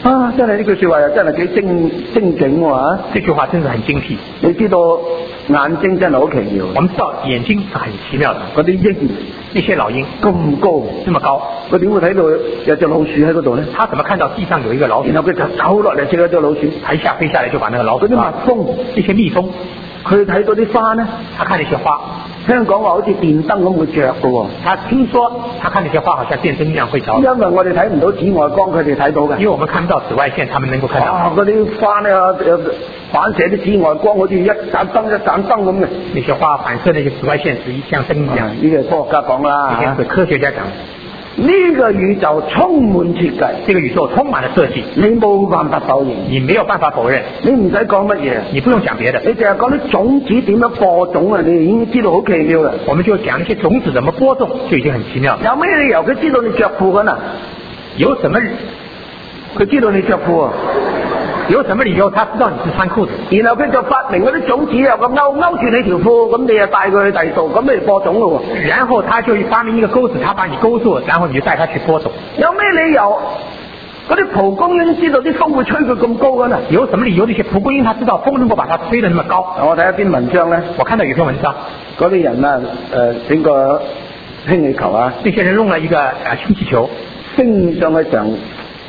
啊，真係呢句說話又真係幾精警喎。 這句話真是很精闢。 你知道眼睛真係好奇妙。 我們知道眼睛是很奇妙的。 嗰啲鷹， 那些老鷹咁高， 這麼高， 佢點會睇到有隻老鼠喺嗰度呢？ 他怎麼看到地上有一個老鼠？ 然後佢就走落嚟食咗隻老鼠， 台下飛下來就把那個老鼠。 嗰啲蜜蜂， 這些蜜蜂， 佢睇到啲花呢？ 他看那些花。 香港話好似電燈咁會着嘅喎。 他聽說他看那些花好像電燈一樣會着。 因為我哋睇唔到紫外光，佢哋睇到嘅。 因為我們看不到紫外線，他們能夠看到。 嗰啲花呢反射啲紫外光，好似一盞燈一盞燈咁嘅。 那些花反射那些紫外線是像燈一樣。 呢個係科學家講啦。 呢個係科學家講。 呢個宇宙充滿設計， 這個宇宙充滿了設計， 你冇辦法否認， 你沒有辦法否認， 你唔使講乜嘢， 你不用講別的， 你淨係講啲種子點樣播種啊，你已經知道好奇妙啦。 我們就講那些種子怎麼播種，就已經很奇妙。 有咩理由佢知道你着褲緊啊？ 有什麼？ 佢知道你着褲啊？ 有什麼理由？他知道你是穿褲子， 然後佢就發明嗰啲種子又咁勾住你條褲，咁你就帶佢去第二度，咁你播種咯喎。 然後他就發明一個鈎子，他把你勾住，然後你就帶他去播種。 有咩理由？嗰啲蒲公英知道啲風會吹佢咁高㗎啦？ 有什麼理由？那些蒲公英他知道風能夠把它吹得那麼高？ 我睇一篇文章咧， 我看到有篇文章， 嗰啲人啊，整個氫氣球啊， 那些人弄了一個氫氣球， 升上去上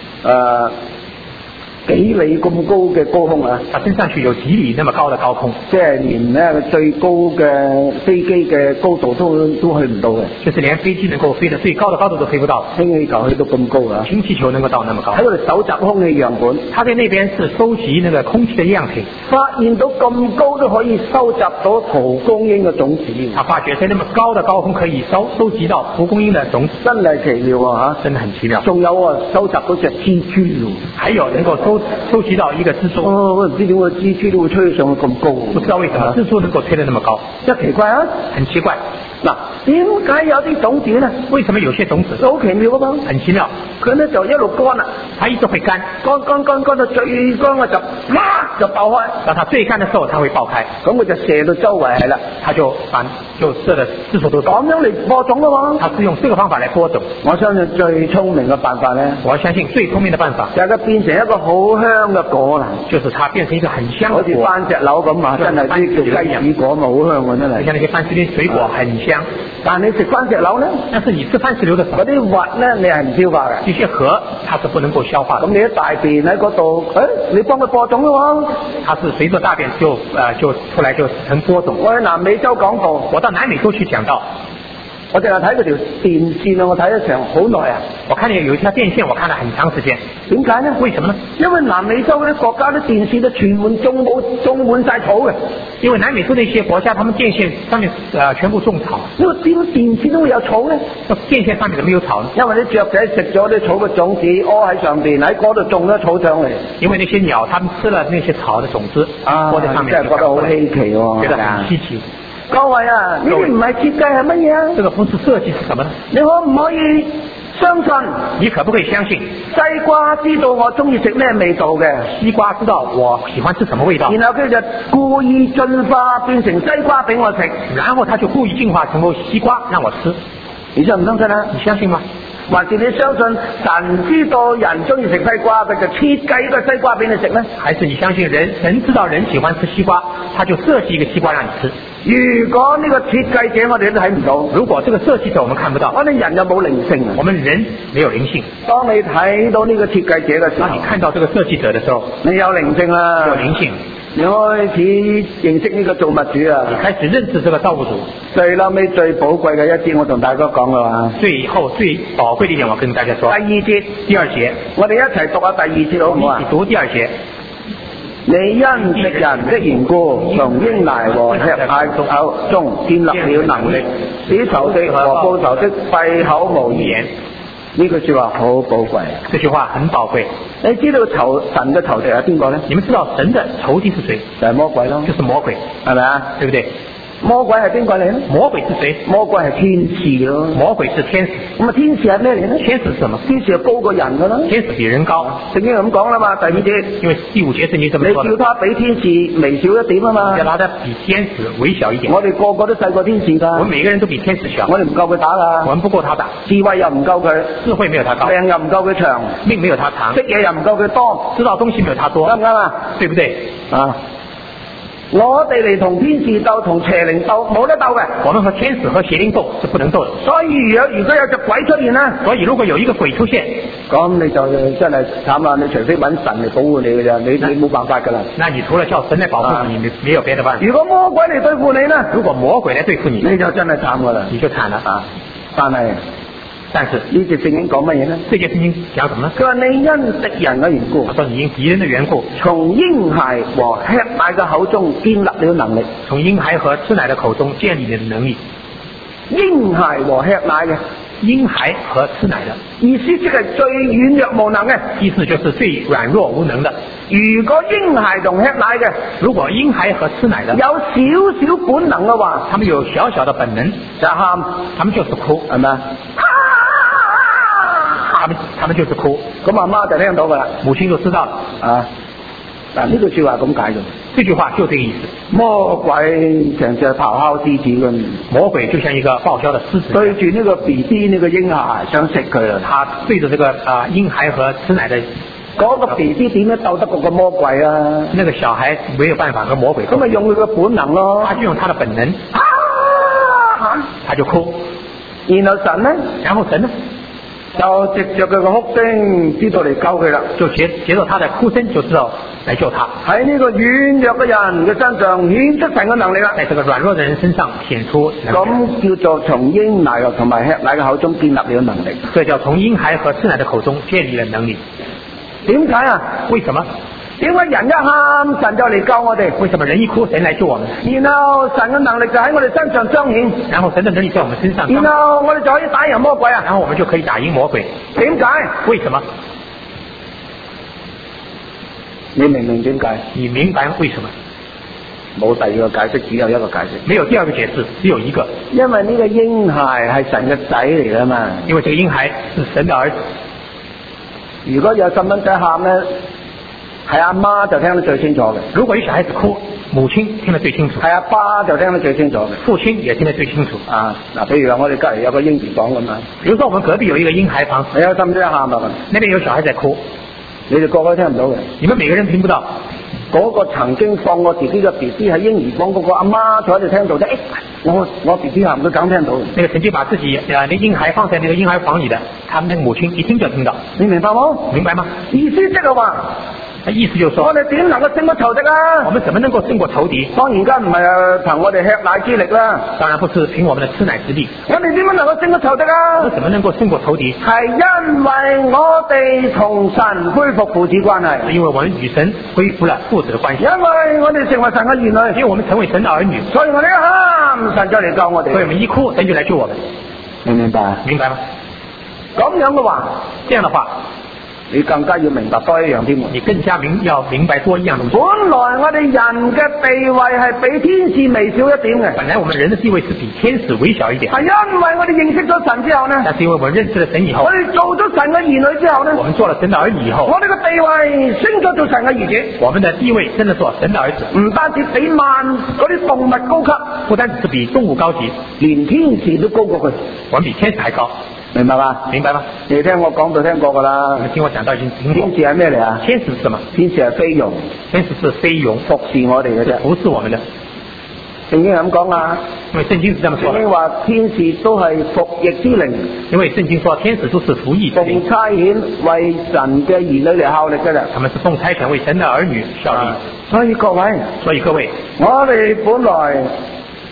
幾里咁高嘅高空啊！ 它升上去有幾里那麼高的高空， 即係連咧最高嘅飛機嘅高度都去唔到嘅。 就是連飛機能夠飛得最高的高度都飛不到。 氫氣球去到咁高啊！ 氫氣球能夠到那麼高。 喺度搜集空氣樣本， 他在那邊是收集那個空氣的樣品， 發現到咁高都可以收集到蒲公英嘅種子。 他發覺在那麼高的高空可以收集到蒲公英的種子， 真係奇妙啊！ 真的很奇妙。 仲有啊，收集到隻蜘蛛， 還有能夠收集到一個蜘蛛。 哦，我唔知點解蜘蛛都會吹上去咁高， 不知道為什麼蜘蛛能夠吹得那麼高， 真奇怪啊！ 很奇怪。 嗱，點解有啲種子呢？ 為什麼有些種子？ 好奇妙啊嘛！ 很奇妙。 佢呢就一路乾啦， 它一直會乾到最乾嘅就爆開。 當它最乾的時候，它會爆開。 咁佢就射到周圍係啦， 它就射得四處都是。 咁樣嚟播種啊嘛！ 它是用這個方法來播種。 我相信最聰明嘅辦法呢， 我相信最聰明的辦法就係佢變成一個好香嘅果啦， 就是它變成一個很香的果， 好似番石榴咁啊，真係啲叫雞子果嘛，好香喎真係。 像那些番石榴水果很香， 但你食番石榴呢？ 但是你吃番石榴的時候， 嗰啲核呢，你係唔消化嘅。 這些核它是不能夠消化的。 咁你一大便喺嗰度，你幫佢播種咯喎。 它是隨着大便就出來就成播種。 我喺南美洲講道， 我到南美洲去講道。 我淨係睇嗰條電線啊！我睇咗成好耐啊！ 我看見有一條電線，我看了很長時間。 點解呢？ 為什麼呢？ 因為南美洲嗰啲國家啲電線都全部種滿晒草嘅。 因為南美洲那些國家，他們電線上面全部種草。 因為點解電線都會有草呢？ 電線上面怎麼有草呢？ 因為啲雀仔食咗啲草嘅種子，屙喺上邊，喺嗰度種咗草上嚟。 因為那些鳥，他們吃了那些草的種子，屙在上面， 真係覺得好稀奇喎！ 覺得很稀奇。 各位啊，呢啲唔係設計係乜嘢啊？ 這個不是設計是什麼呢？ 你可唔可以相信？ 你可不可以相信？ 西瓜知道我中意食咩味道嘅？ 西瓜知道我喜歡吃什麼味道？ 然後佢就故意進化變成西瓜俾我食， 然後他就故意進化成為西瓜讓我吃。 你相唔相信啊？ 你相信嗎？ 還是你相信神知道人中意食西瓜，佢就設計一個西瓜俾你食呢？ 還是你相信神知道人喜歡吃西瓜，他就設計一個西瓜讓你吃？ 如果呢個設計者我哋都睇唔到， 如果這個設計者我們看不到， 我哋人又冇靈性啊！ 我們人沒有靈性。 當你睇到呢個設計者嘅時候， 當你看到這個設計者的時候， 你有靈性啦， 有靈性。 你開始認識呢個造物主啊！ 你開始認識這個造物主。 最後尾最寶貴嘅一節，我同大家講嘅話。 最後最寶貴的一點，我跟大家說。 第二節， 第二節，我哋一齊讀下第二節好唔好啊？一起讀第二節。 你因食人的緣故，從嬰孩和吃奶口中建立了能力，使仇敵和報仇的閉口無言。呢句說話好寶貴。 這句話很寶貴。 你知道神嘅仇敵係邊個呢？ 你們知道神的仇敵是誰？ 就係魔鬼咯。 就是魔鬼， 係咪啊？ 對不對？ 魔鬼係邊個嚟咧？ 魔鬼是誰？ 魔鬼係天使咯。 魔鬼是天使。 咁啊，天使係咩嚟咧？ 天使是什麼？ 天使係高過人噶啦。 天使比人高。 聖經咁講啦嘛，第2節。 因為第5節聖經這麼說的。 你叫他比天使微小一點啊嘛。 叫他比天使微小一點。 我哋個個都細過天使㗎。 我們每個人都比天使小。 我哋唔夠佢打㗎。 我們不夠他打。 智慧又唔夠佢。 智慧沒有他高。 命又唔夠佢長。 命沒有他長。 識嘢又唔夠佢多。 知道東西沒有他多。 啱唔啱啊？ 對不對？ 啊！我哋嚟同天使鬥，同邪靈鬥，冇得鬥嘅。 我們和天使和邪靈鬥是不能鬥的。 所以如果有隻鬼出現啦， 所以如果有一個鬼出現， 咁你就真係慘啦！你除非揾神嚟保護你嘅啫，你冇辦法㗎啦。 那你除了叫神嚟保護你，沒有別的辦法。 如果魔鬼嚟對付你呢？ 如果魔鬼嚟對付你， 你就真係慘㗎啦， 你就慘啦啊！ 但是呢節聖經講乜嘢呢？ 這節聖經講什麼呢？ 佢話你因敵人嘅緣故， 他說你因敵人的緣故， 從嬰孩和吃奶嘅口中建立了能力。 從嬰孩和吃奶的口中建立了能力。 嬰孩和吃奶嘅， 嬰孩和吃奶的意思即係最軟弱無能嘅， 意思就是最軟弱無能的。 如果嬰孩同吃奶嘅， 如果嬰孩和吃奶的有少少本能嘅話， 他們有小小的本能就喊， 他們就是哭， 係咪啊？ 他們就是哭， 咁阿媽就聽到噶啦， 母親就知道了啊。嗱呢句說話咁解嘅， 這句話就這個意思。 魔鬼成隻咆哮獅子咁， 魔鬼就像一個咆哮的獅子， 對住呢個 BB 呢個嬰孩想食佢啊！ 他對着這個嬰孩和吃奶的嗰個 BB 點樣鬥得過個魔鬼啊？ 那個小孩沒有辦法和魔鬼鬥， 咁咪用佢個本能咯， 他就用他的本能，他就哭。 然後神呢？ 然後神呢？ 就藉着佢個哭聲知道嚟救佢啦， 就藉着他的哭聲就知道來救他。 喺呢個軟弱嘅人嘅身上顯出神嘅能力啦。 在這個軟弱的人身上顯出能力。 咁叫做從嬰孩同埋吃奶嘅口中建立了能力。 這叫從嬰孩和吃奶的口中建立了能力。 點解啊？ 為什麼？ 點解人一喊神就嚟救我哋？ 為什麼人一哭神來救我們？ 然後神嘅能力就喺我哋身上彰顯。 然後神的能力在我們身上。 然後我哋就可以打贏魔鬼啊！ 然後我們就可以打贏魔鬼。 點解？ 為什麼？ 你明唔明點解？ 你明白為什麼？ 冇第二個解釋，只有一個解釋。 沒有第二個解釋，只有一個。 因為呢個嬰孩係神嘅仔嚟㗎嘛。 因為這個嬰孩是神的兒子。 如果有細蚊仔喊咧，係阿媽就聽得最清楚嘅。 如果有小孩子哭，母親聽得最清楚。 係阿爸就聽得最清楚嘅。 父親也聽得最清楚。 啊，嗱，譬如話我哋隔籬有個嬰兒房咁啊。 比如說我們隔壁有一個嬰孩房， 你有細蚊仔喊啊？ 那邊有小孩在哭， 你哋個個都聽唔到嘅。 你們每個人聽不到。 嗰個曾經放過自己嘅 BB 喺嬰兒房嗰個阿媽坐喺度聽到啫。我 BB 喊佢梗聽到。 那個曾經把自己那嬰孩放在那個嬰兒房裏的，他們那個母親一聽就聽到。 你明白嗎？ 明白嗎？ 意思即係話。 意思就是說， 我哋點能夠勝過仇敵啊？ 我們怎麼能夠勝過仇敵？ 當然間唔係憑我哋吃奶之力啦。 當然不是憑我們的吃奶之力。 我哋點樣能夠勝過仇敵啊？ 我怎麼能夠勝過仇敵？ 係因為我哋同神恢復父子關係。 因為我們與神恢復了父子的關係。 因為我哋成為神嘅兒女。 因為我們成為神的兒女。 所以我哋一喊，神就嚟救我哋。 所以我們一哭，神就來救我們。 明唔明白？ 明白嗎？ 咁樣嘅話， 這樣的話。 你更加要明白多一樣添。 你更加要明白多一樣東西。 本來我哋人嘅地位係比天使微小一點嘅。 本來我們人的地位是比天使微小一點。 係因為我哋認識咗神之後呢？ 但是因為我們認識了神以後。 我哋做咗神嘅兒女之後呢？ 我們做了神的兒女以後。 我哋嘅地位升咗做神嘅兒子。 我們的地位升咗做神的兒子。 唔單止比萬嗰啲動物高級， 不單只是比動物高級， 連天使都高過佢。 我們比天使還高。 明白嗎？ 明白嗎？ 你聽我講到聽過噶啦。 你聽我講到已經聽過。 天使係咩嚟啊？ 天使是什麼？ 天使係菲傭。 天使是菲傭， 服侍我哋嘅啫。 服侍我們的。 聖經係咁講啊。 因為聖經是這麼說。 聖經話天使都係服役之靈。 因為聖經說天使都是服役之靈。 奉差遣為神嘅兒女嚟效力嘅啫。 他們是奉差遣為神的兒女效力。 所以各位， 我哋本來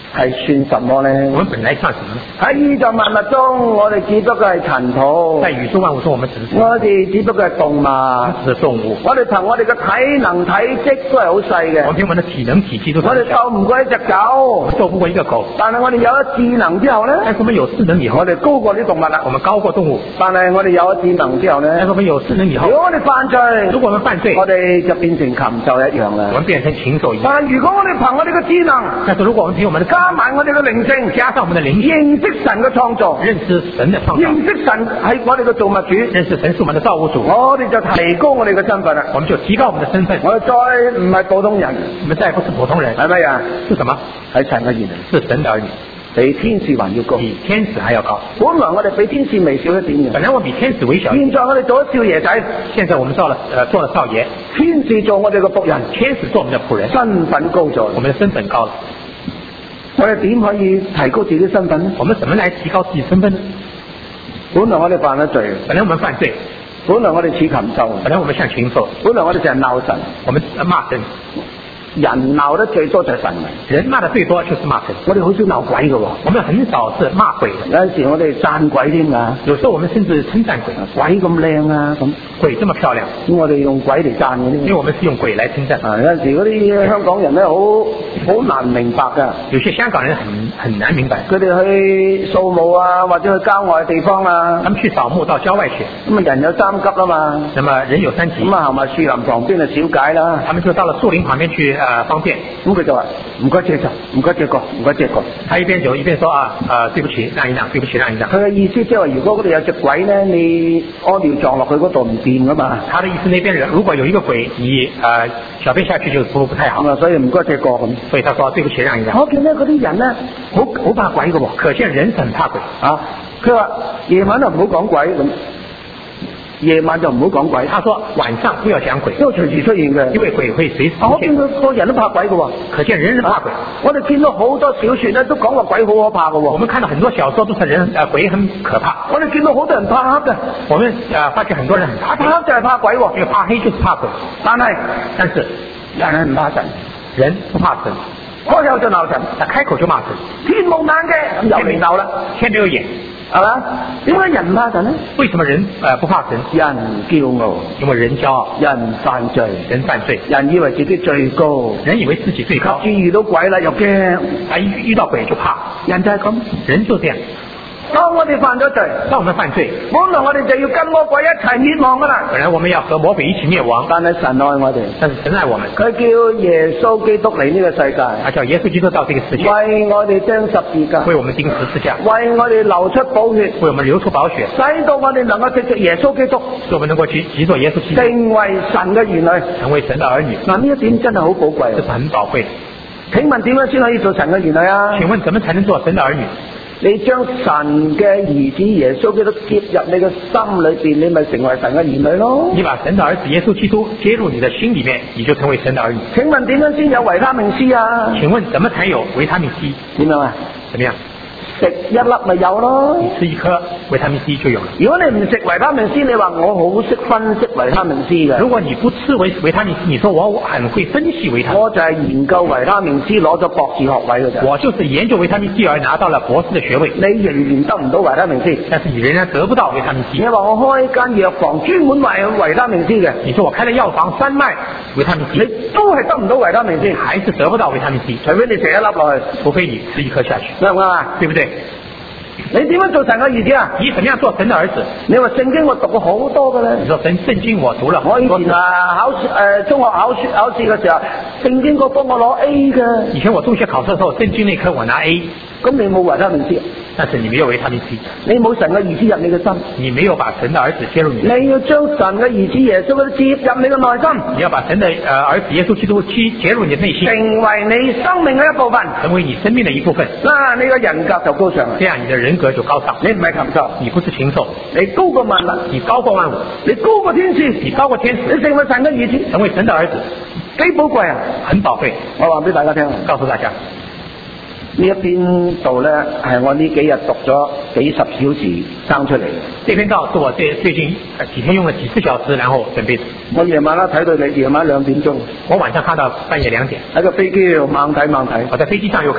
係算什麼呢？ 我們本來算什麼呢？ 喺宇宙萬物中，我哋只不過係塵土。 在宇宙萬物中，我們只是我哋只不過係動物。 只是動物。 我哋憑我哋嘅體能體積都係好細嘅。 我們憑我們的體能體積都我哋鬥唔過一隻狗， 鬥不過一個狗。 但係我哋有咗智能之後呢？ 但是我們有智能以後， 我哋高過啲動物啦。 我們高過動物。 但係我哋有咗智能之後呢？ 但是我們有智能以後， 如果我哋犯罪， 如果我們犯罪， 我哋就變成禽獸一樣啦。 我們變成禽獸一樣。 但係如果我哋憑我哋嘅智能， 但是如果我們憑我們的加埋我哋嘅靈性， 加上我們的靈性， 認識神嘅創造， 認識神的創造， 認識神係我哋嘅造物主， 認識神是我們的造物主， 我哋就提高我哋嘅身份啦。 我們就提高我們的身份， 我哋再唔係普通人， 我們再不是普通人， 係咪啊？ 是什麼？ 係神嘅兒女， 是神的兒女， 比天使還要高， 比天使還要高。 本來我哋比天使微小一點嘅， 本來我比天使微小， 現在我哋做咗少爺仔， 現在我們做了少爺， 天使做我哋嘅僕人， 天使做我們的僕人， 身份高咗， 我們的身份高了。 我哋點可以提高自己身份呢？ 我們怎麼來提高自己身份呢？ 本來我哋犯咗罪， 本來我們犯罪， 本來我哋似禽獸， 本來我們像禽獸， 本來我哋成日鬧神， 我們罵神。 人鬧得最多就係神嘅， 人罵得最多就是罵神。 我哋好少鬧鬼嘅喎， 我們很少是罵鬼的。 有陣時我哋讚鬼添㗎， 有時候我們甚至稱讚鬼， 鬼咁靚啊咁， 鬼這麼漂亮， 咁我哋用鬼嚟讚嘅呢？ 因為我們是用鬼來稱讚。 有陣時嗰啲香港人咧好難明白㗎， 有些香港人很難明白， 佢哋去掃墓啊，或者去郊外地方啊， 他們去掃墓到郊外去， 咁啊人有三急啦嘛， 那麼人有三急， 咁啊行埋樹林旁邊就少解啦， 他們就到了樹林旁邊去方便。 咁佢就話唔該借就，唔該借過，唔該借過。 他一邊走一邊說對不起讓一讓，對不起讓一讓。 佢嘅意思即係話，如果嗰度有隻鬼咧，你屙尿撞落去嗰度唔掂噶嘛。 他的意思，那邊人如果有一個鬼，你小便下去就不太好。 所以唔該借過咁。 所以他說對不起讓一讓。 我見咧嗰啲人咧好怕鬼嘅喎， 可見人是很怕鬼啊。佢話夜晚就唔好講鬼咁。夜晚就唔好講鬼。 他說晚上不要講鬼， 因為隨時出現嘅， 因為鬼會隨時出現。 我見到個人都怕鬼嘅喎， 可見人怕鬼。 我哋見到好多小說咧都講話鬼好可怕嘅喎。 我們看到很多小說都是鬼很可怕。 我哋見到好多人怕黑嘅， 我們發覺很多人很怕黑。 怕黑就係怕鬼喎， 因為怕黑就是怕鬼。但是人唔怕神， 人不怕神， 開口就鬧神， 開口就罵神， 天冇眼嘅咁又嚟鬧啦， 天沒有眼。 係嘛？點解人唔怕神呢？ 為什麼人不怕神？ 人驕傲， 因為人驕傲， 人犯罪，人以為自己最高， 人以為自己最高， 及至遇到鬼啦又驚， 遇到鬼就怕， 人就係咁， 人就這樣。 當我哋犯咗罪， 當我們犯罪， 本來我哋就要跟魔鬼一齊滅亡噶啦。 本來我們要和魔鬼一起滅亡， 但係神愛我哋， 但是神愛我們， 佢叫耶穌基督嚟呢個世界， 叫耶穌基督到這個世界， 為我哋釘十字架， 為我們釘十字架， 為我哋流出寶血， 為我們流出寶血， 使到我哋能夠藉着耶穌基督， 使我們能夠去藉着耶穌基督， 成為神嘅兒女， 成為神的兒女。 嗱，呢一點真係好寶貴， 這是很寶貴。 請問點樣先可以做神嘅兒女啊？ 請問怎麼才能做神的兒女？ 你將神嘅兒子耶穌基督接入你嘅心裏邊，你咪成為神嘅兒女咯。 你把神的兒子耶穌基督接入你的心裏面，你就成為神的兒女。 請問點樣先有維他命 C 啊？ 請問怎麼才有維他命 C？ 點樣啊？ 怎麼樣？ 食一粒咪有咯。 你吃一顆維他命 C 就有了。 如果你唔食維他命 C，你話我好識分析維他命 C 嘅。 如果你不吃維他命 C，你說我很會分析維他命 C。 我就係研究維他命 C 攞咗博士學位嘅啫。 我就是研究維他命 C 而拿到了博士的學位。 你仍然得唔到維他命 C， 但是你仍然得不到維他命 C。 你話我開間藥房專門賣維他命 C 嘅， 你說我開了藥房專賣維他命 C， 你都係得唔到維他命 C， 還是得不到維他命 C， 除非你食一粒落去， 除非你吃一顆下去， 啱唔啱啊？ 對不對？ 你點樣做神嘅兒子啊？ 你怎麼樣做神的兒子？ 你話聖經我讀過好多嘅咧。 你說聖經我讀了， 我以前中學考試嘅時候，聖經嗰科我攞 A 嘅。 以前我中學考試嘅時候，聖經那科我拿 A。 咁你冇維他命 C， 但是你沒有維他命 C， 你冇神嘅兒子入你嘅心， 你沒有把神的兒子接入你。 你要將神嘅兒子耶穌基督接入你嘅內心， 你要把神的兒子耶穌基督接入你的內心， 成為你生命嘅一部分， 成為你生命的一部分。 嗱，你嘅人格就高尚， 這樣你的人格就高尚。 你唔係禽獸， 你不是禽獸， 你高過萬物， 你高過萬物， 你高過天使， 你高過天使， 你成為神嘅兒子， 成為神的兒子， 幾寶貴啊！ 很寶貴。 我話俾大家聽， 告訴大家。 呢一篇道咧係我呢幾日讀咗幾十小時生出嚟嘅。 這篇道是我最近幾天用了幾次小時，然後準備。 我夜晚睇到你夜晚2點鐘， 我晚上看到半夜2點， 喺個飛機度猛睇。 我在飛機上又看。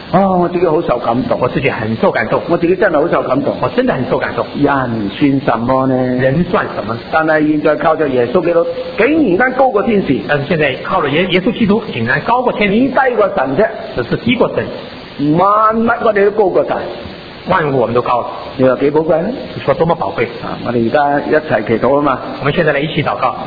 我自己好受感動， 我自己很受感動， 我自己真係好受感動。 我真的很受感動。 人算什麼呢？ 人算什麼？ 但係現在靠着耶穌基督，竟然間高過天使。 但是現在靠了耶穌基督，竟然高過天使， 低過神啫， 只是低過神。 萬物我哋都高過神， 萬物我們都高了。 你話幾寶貴呢？ 你說多麼寶貴啊！我哋而家一齊祈禱啊嘛。 我們現在來一起禱告。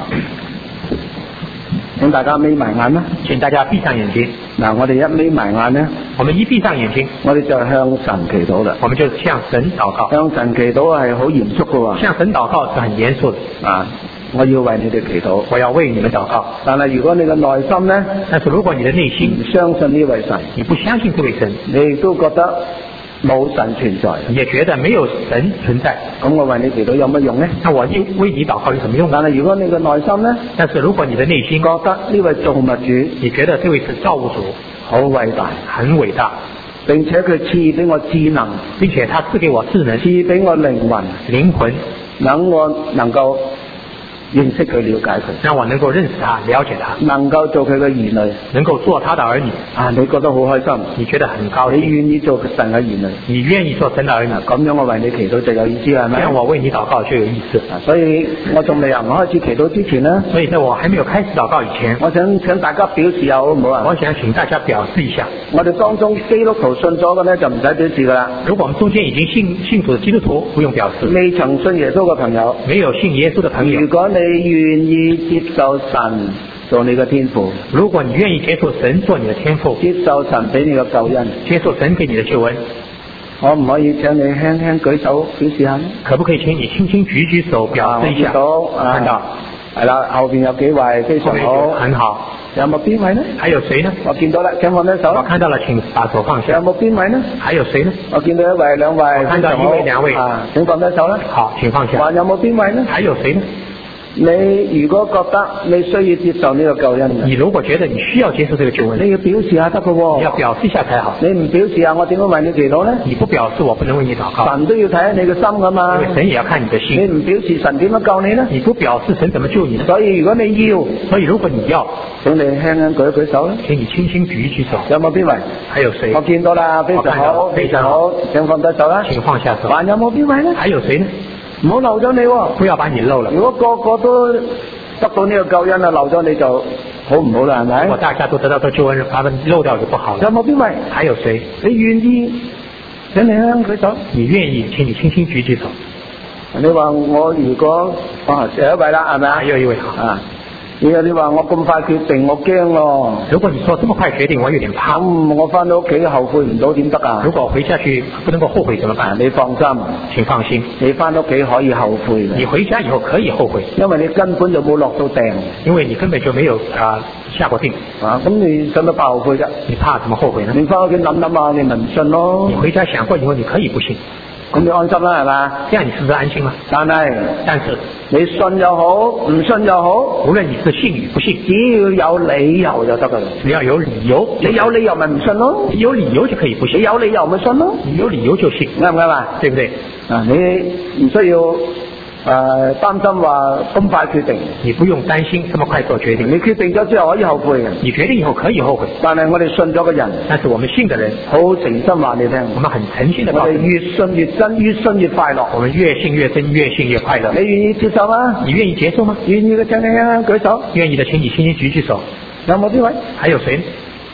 請大家眯埋眼啦。 請大家閉上眼睛。 嗱，我哋一眯埋眼咧， 我們一閉上眼睛， 我哋就向神祈禱啦。 我們就向神禱告。 向神祈禱係好嚴肅噶喎。 向神禱告是很嚴肅的。 啊，我要為你哋祈禱。 我要為你們禱告。 但係如果你嘅內心咧， 但是如果你的內心唔相信呢位神， 你不相信這位神， 你亦都覺得冇神存在， 你也覺得沒有神存在， 咁我為你祈禱有乜用呢？ 那我為你禱告有什麼用？ 但係如果你嘅內心呢， 但是如果你的內心覺得呢位造物主， 你覺得這位是造物主， 好偉大， 很偉大， 並且佢賜俾我智能， 並且他賜給我智能， 賜俾我靈魂，等我能夠認識佢、了解佢， 讓我能夠認識他、了解他， 能夠做佢嘅兒女， 能夠做他的兒女。 啊，你覺得好開心， 你覺得很高興， 你願意做神嘅兒女， 你願意做神的兒女， 咁樣我為你祈禱就有意思係咪？ 這樣我為你禱告就有意思。 所以我仲未由我開始祈禱之前呢， 所以在我還沒有開始禱告以前， 我想請大家表示下好唔好啊？ 我想請大家表示一下。 我哋當中基督徒信咗嘅呢，就唔使表示噶啦。 如果我們中間已經信主的基督徒，不用表示。 未曾信耶穌嘅朋友， 沒有信耶穌的朋友， 如果你願意接受神做你嘅天父， 如果你願意接受神做你的天父， 接受神俾你嘅救恩， 接受神給你的救恩， 可唔可以請你輕輕舉手表示下呢？ 可不可以請你輕輕舉手表示一下？看到， 係啦，後邊有幾位非常好， 很好。 有冇邊位呢？ 還有誰呢？ 我見到啦，請放低手。 我看到了，請把手放下。 有冇邊位呢？ 還有誰呢？ 我見到一位、兩位。 我看到一位、兩位。 啊，請放低手啦。 好，請放下。 還有冇邊位呢？ 還有誰呢？ 你如果覺得你需要接受呢個救恩， 你如果覺得你需要接受這個救恩， 你要表示下得嘅喎。 你要表示一下才好。 你唔表示下，我點樣為你祈禱呢？ 你不表示，我不能為你禱告。 神都要睇下你嘅心噶嘛。 因為神也要看你的心。 你唔表示，神點樣救你呢？ 你不表示，神怎麼救你呢？ 所以如果你要， 如果你要， 請你輕輕舉一舉手啦。 請你輕輕舉一舉手。 有冇邊位？ 還有誰？ 我見到啦，非常好，非常好。請放低手啦。 請放下手。 還有冇邊位呢？ 還有誰呢？ 唔好漏咗你喎。 不要把你漏了。 如果個個都得到呢個救恩啊，漏咗你就好唔好啦，係咪？ 如果大家都得到這個救恩，把它漏掉就不好了。 有冇邊位？ 還有誰？ 你願意？請你輕輕舉手。 你願意？請你輕輕舉舉手。 你話我如果有一位啦，係咪啊？ 還有一位啊。你話我咁快決定，我驚咯。 如果你說這麼快決定，我有點怕。 我翻到屋企後悔唔到點得啊？ 如果回下去不能夠後悔怎麼辦？ 你放心， 請放心， 你翻屋企可以後悔嘅。 你回家以後可以後悔， 因為你根本就冇落到訂。 因為你根本就沒有下過定。 咁你使乜怕後悔啫？ 你怕怎麼後悔呢？ 你翻屋企諗諗啊，你咪唔信咯。 你回家想過以後，你可以不信。 咁你安心啦，係嘛？ 這樣你是不是安心了？ 但是你信又好，唔信又好， 無論你是信與不信， 只要有理由就得噶啦。 只要有理由， 你有理由咪唔信咯？ 你有理由就可以不信。 你有理由咪信咯？ 你有理由就信， 啱唔啱啊？ 對不對？ 你唔需要擔心話咁快決定。 你不用擔心這麼快做決定。 你決定咗之後可以後悔嘅。 你決定以後可以後悔。 但係我哋信咗嘅人， 但是我們信的人， 好誠心話你聽， 我們很誠心的告訴你， 我哋越信越真，越信越快樂。 我們越信越真，越信越快樂。 你願意接受嗎？ 你願意接受嗎？ 願意嘅請你輕輕舉手。 願意的請你輕輕舉舉手。 有冇邊位？ 還有誰？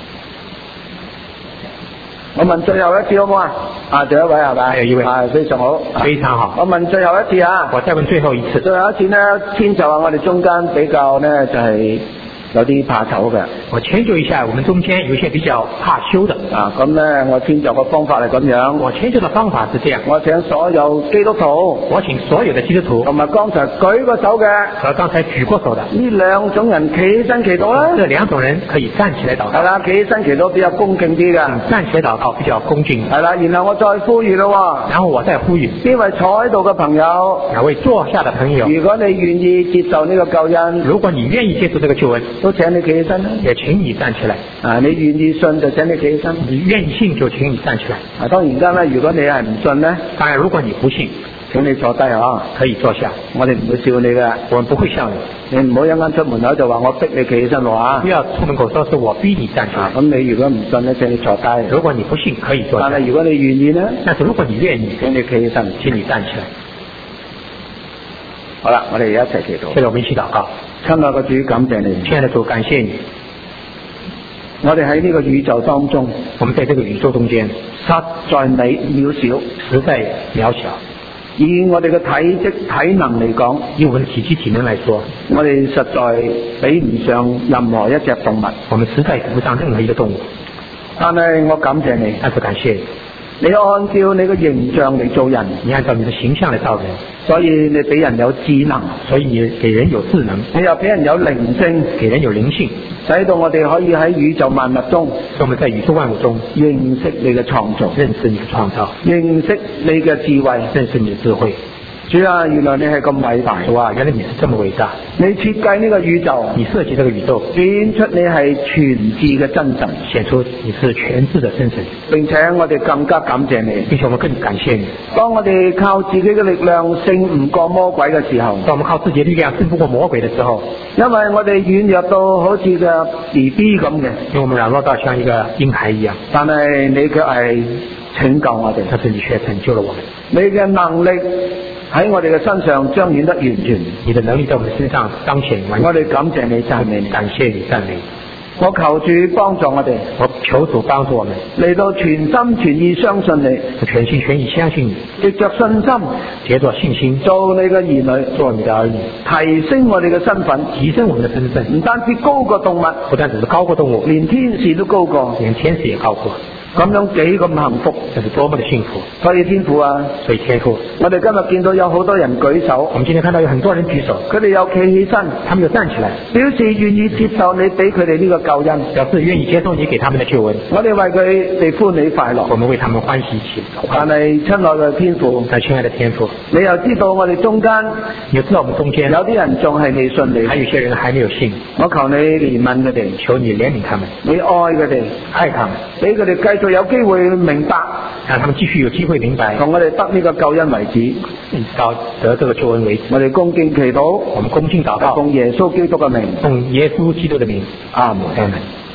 我問最後一次好唔好啊？仲有一位係咪？ 還有一位。 非常好。 非常好。 我問最後一次啊。 我再問最後一次。 最後一次呢，遷就我哋中間比較呢就係有啲怕醜嘅。 我遷就一下，我們中間有一些比較怕羞的。 咁呢，我遷就嘅方法係咁樣。 我遷就嘅方法是這樣。 我請所有基督徒， 我請所有的基督徒， 同埋剛才舉過手嘅， 和剛才舉過手的呢兩種人企起身祈禱啦。 這兩種人可以站起來禱告。 係啦，企起身祈禱比較恭敬啲㗎。 站起來禱告比較恭敬。 係啦，然後我再呼籲咯。 然後我再呼籲。 呢位坐喺度嘅朋友， 兩位坐下的朋友， 如果你願意接受呢個救恩， 如果你願意接受這個救恩， 都請你企起身。 也請你站起來。 你願意信就請你企起身。 你願意信就請你站起來。 當然間呢，如果你係唔信呢， 當然如果你不信， 請你坐低啊！ 可以坐下， 我哋唔會笑你嘅， 我們不會笑你。 你唔好一間出門口就話我逼你企起身喎啊！ 不要出門口說是我逼你站起來。 咁你如果唔信咧，請你坐低。 如果你不信，可以坐下。 但係如果你願意呢， 但是如果你願意， 請你企起身， 請你站起來。 好啦，我哋一齊祈禱。 現在我們一起禱告。 親愛的主，感謝你。 親愛的主，感謝你。 我哋喺呢個宇宙當中， 我們在這個宇宙中間， 實在你渺小， 實在渺小。 以我哋嘅體積體能嚟講， 以我們的體積體能來說， 我哋實在比唔上任何一隻動物。 我們實在比不上任何一個動物。 但係我感謝你， 但是感謝你按照你嘅形象嚟做人， 你按照你的形象來造人， 所以你俾人有智能， 所以你給人有智能， 你又俾人有靈性， 給人有靈性， 使到我哋可以喺宇宙萬物中， 所以我們在宇宙萬物中認識你嘅創造， 認識你的創造， 認識你嘅智慧， 認識你的智慧。 主啊，原來你係咁偉大！ 主啊，原來你是這麼偉大！ 你設計呢個宇宙， 你設計這個宇宙， 顯出你係全智嘅真神， 顯出你是全智的真神。 並且我哋更加感謝你， 並且我們更感謝你。 當我哋靠自己嘅力量勝唔過魔鬼嘅時候， 當我們靠自己的力量勝不過魔鬼的時候， 因為我哋軟弱到好似個 BB 咁嘅， 因為我們軟弱到像一個嬰孩一樣， 但係你卻係拯救我哋， 但是你卻拯救了我們。 你嘅能力喺我哋嘅身上彰顯得完全， 你的能力在我們身上彰顯完全。 我哋感謝你，讚美你， 感謝你，讚美你。 我求主幫助我哋， 我求主幫助我們嚟到全心全意相信你， 全心全意相信你， 藉着信心， 藉着信心做你嘅兒女， 做你的兒女， 提升我哋嘅身份， 提升我們的身份， 唔單止高過動物， 不單只是高過動物， 連天使都高過， 連天使也高過。 咁樣幾咁幸福， 這是多麼的幸福！ 所以天父啊， 所以天父， 我哋今日見到有好多人舉手， 我們今天看到有很多人舉手， 佢哋又企起身， 他們又站起來， 表示願意接受你俾佢哋呢個救恩， 表示願意接受你給他們的救恩。 我哋為佢哋歡喜快樂， 我們為他們歡喜起來。 但係親愛嘅天父， 但親愛的天父， 你又知道我哋中間， 你又知道我們中間有啲人仲係未信你， 還有些人還沒有信。 我求你憐憫佢哋， 求你憐憫他們， 你愛佢哋， 愛他們， 俾佢哋繼續有機會明白， 讓他們繼續有機會明白， 同我哋得呢個救恩為止， 到得這個救恩為止。 我哋恭敬祈禱， 我們恭敬禱告， 奉耶穌基督嘅名， 奉耶穌基督的名， 阿門。 阿門。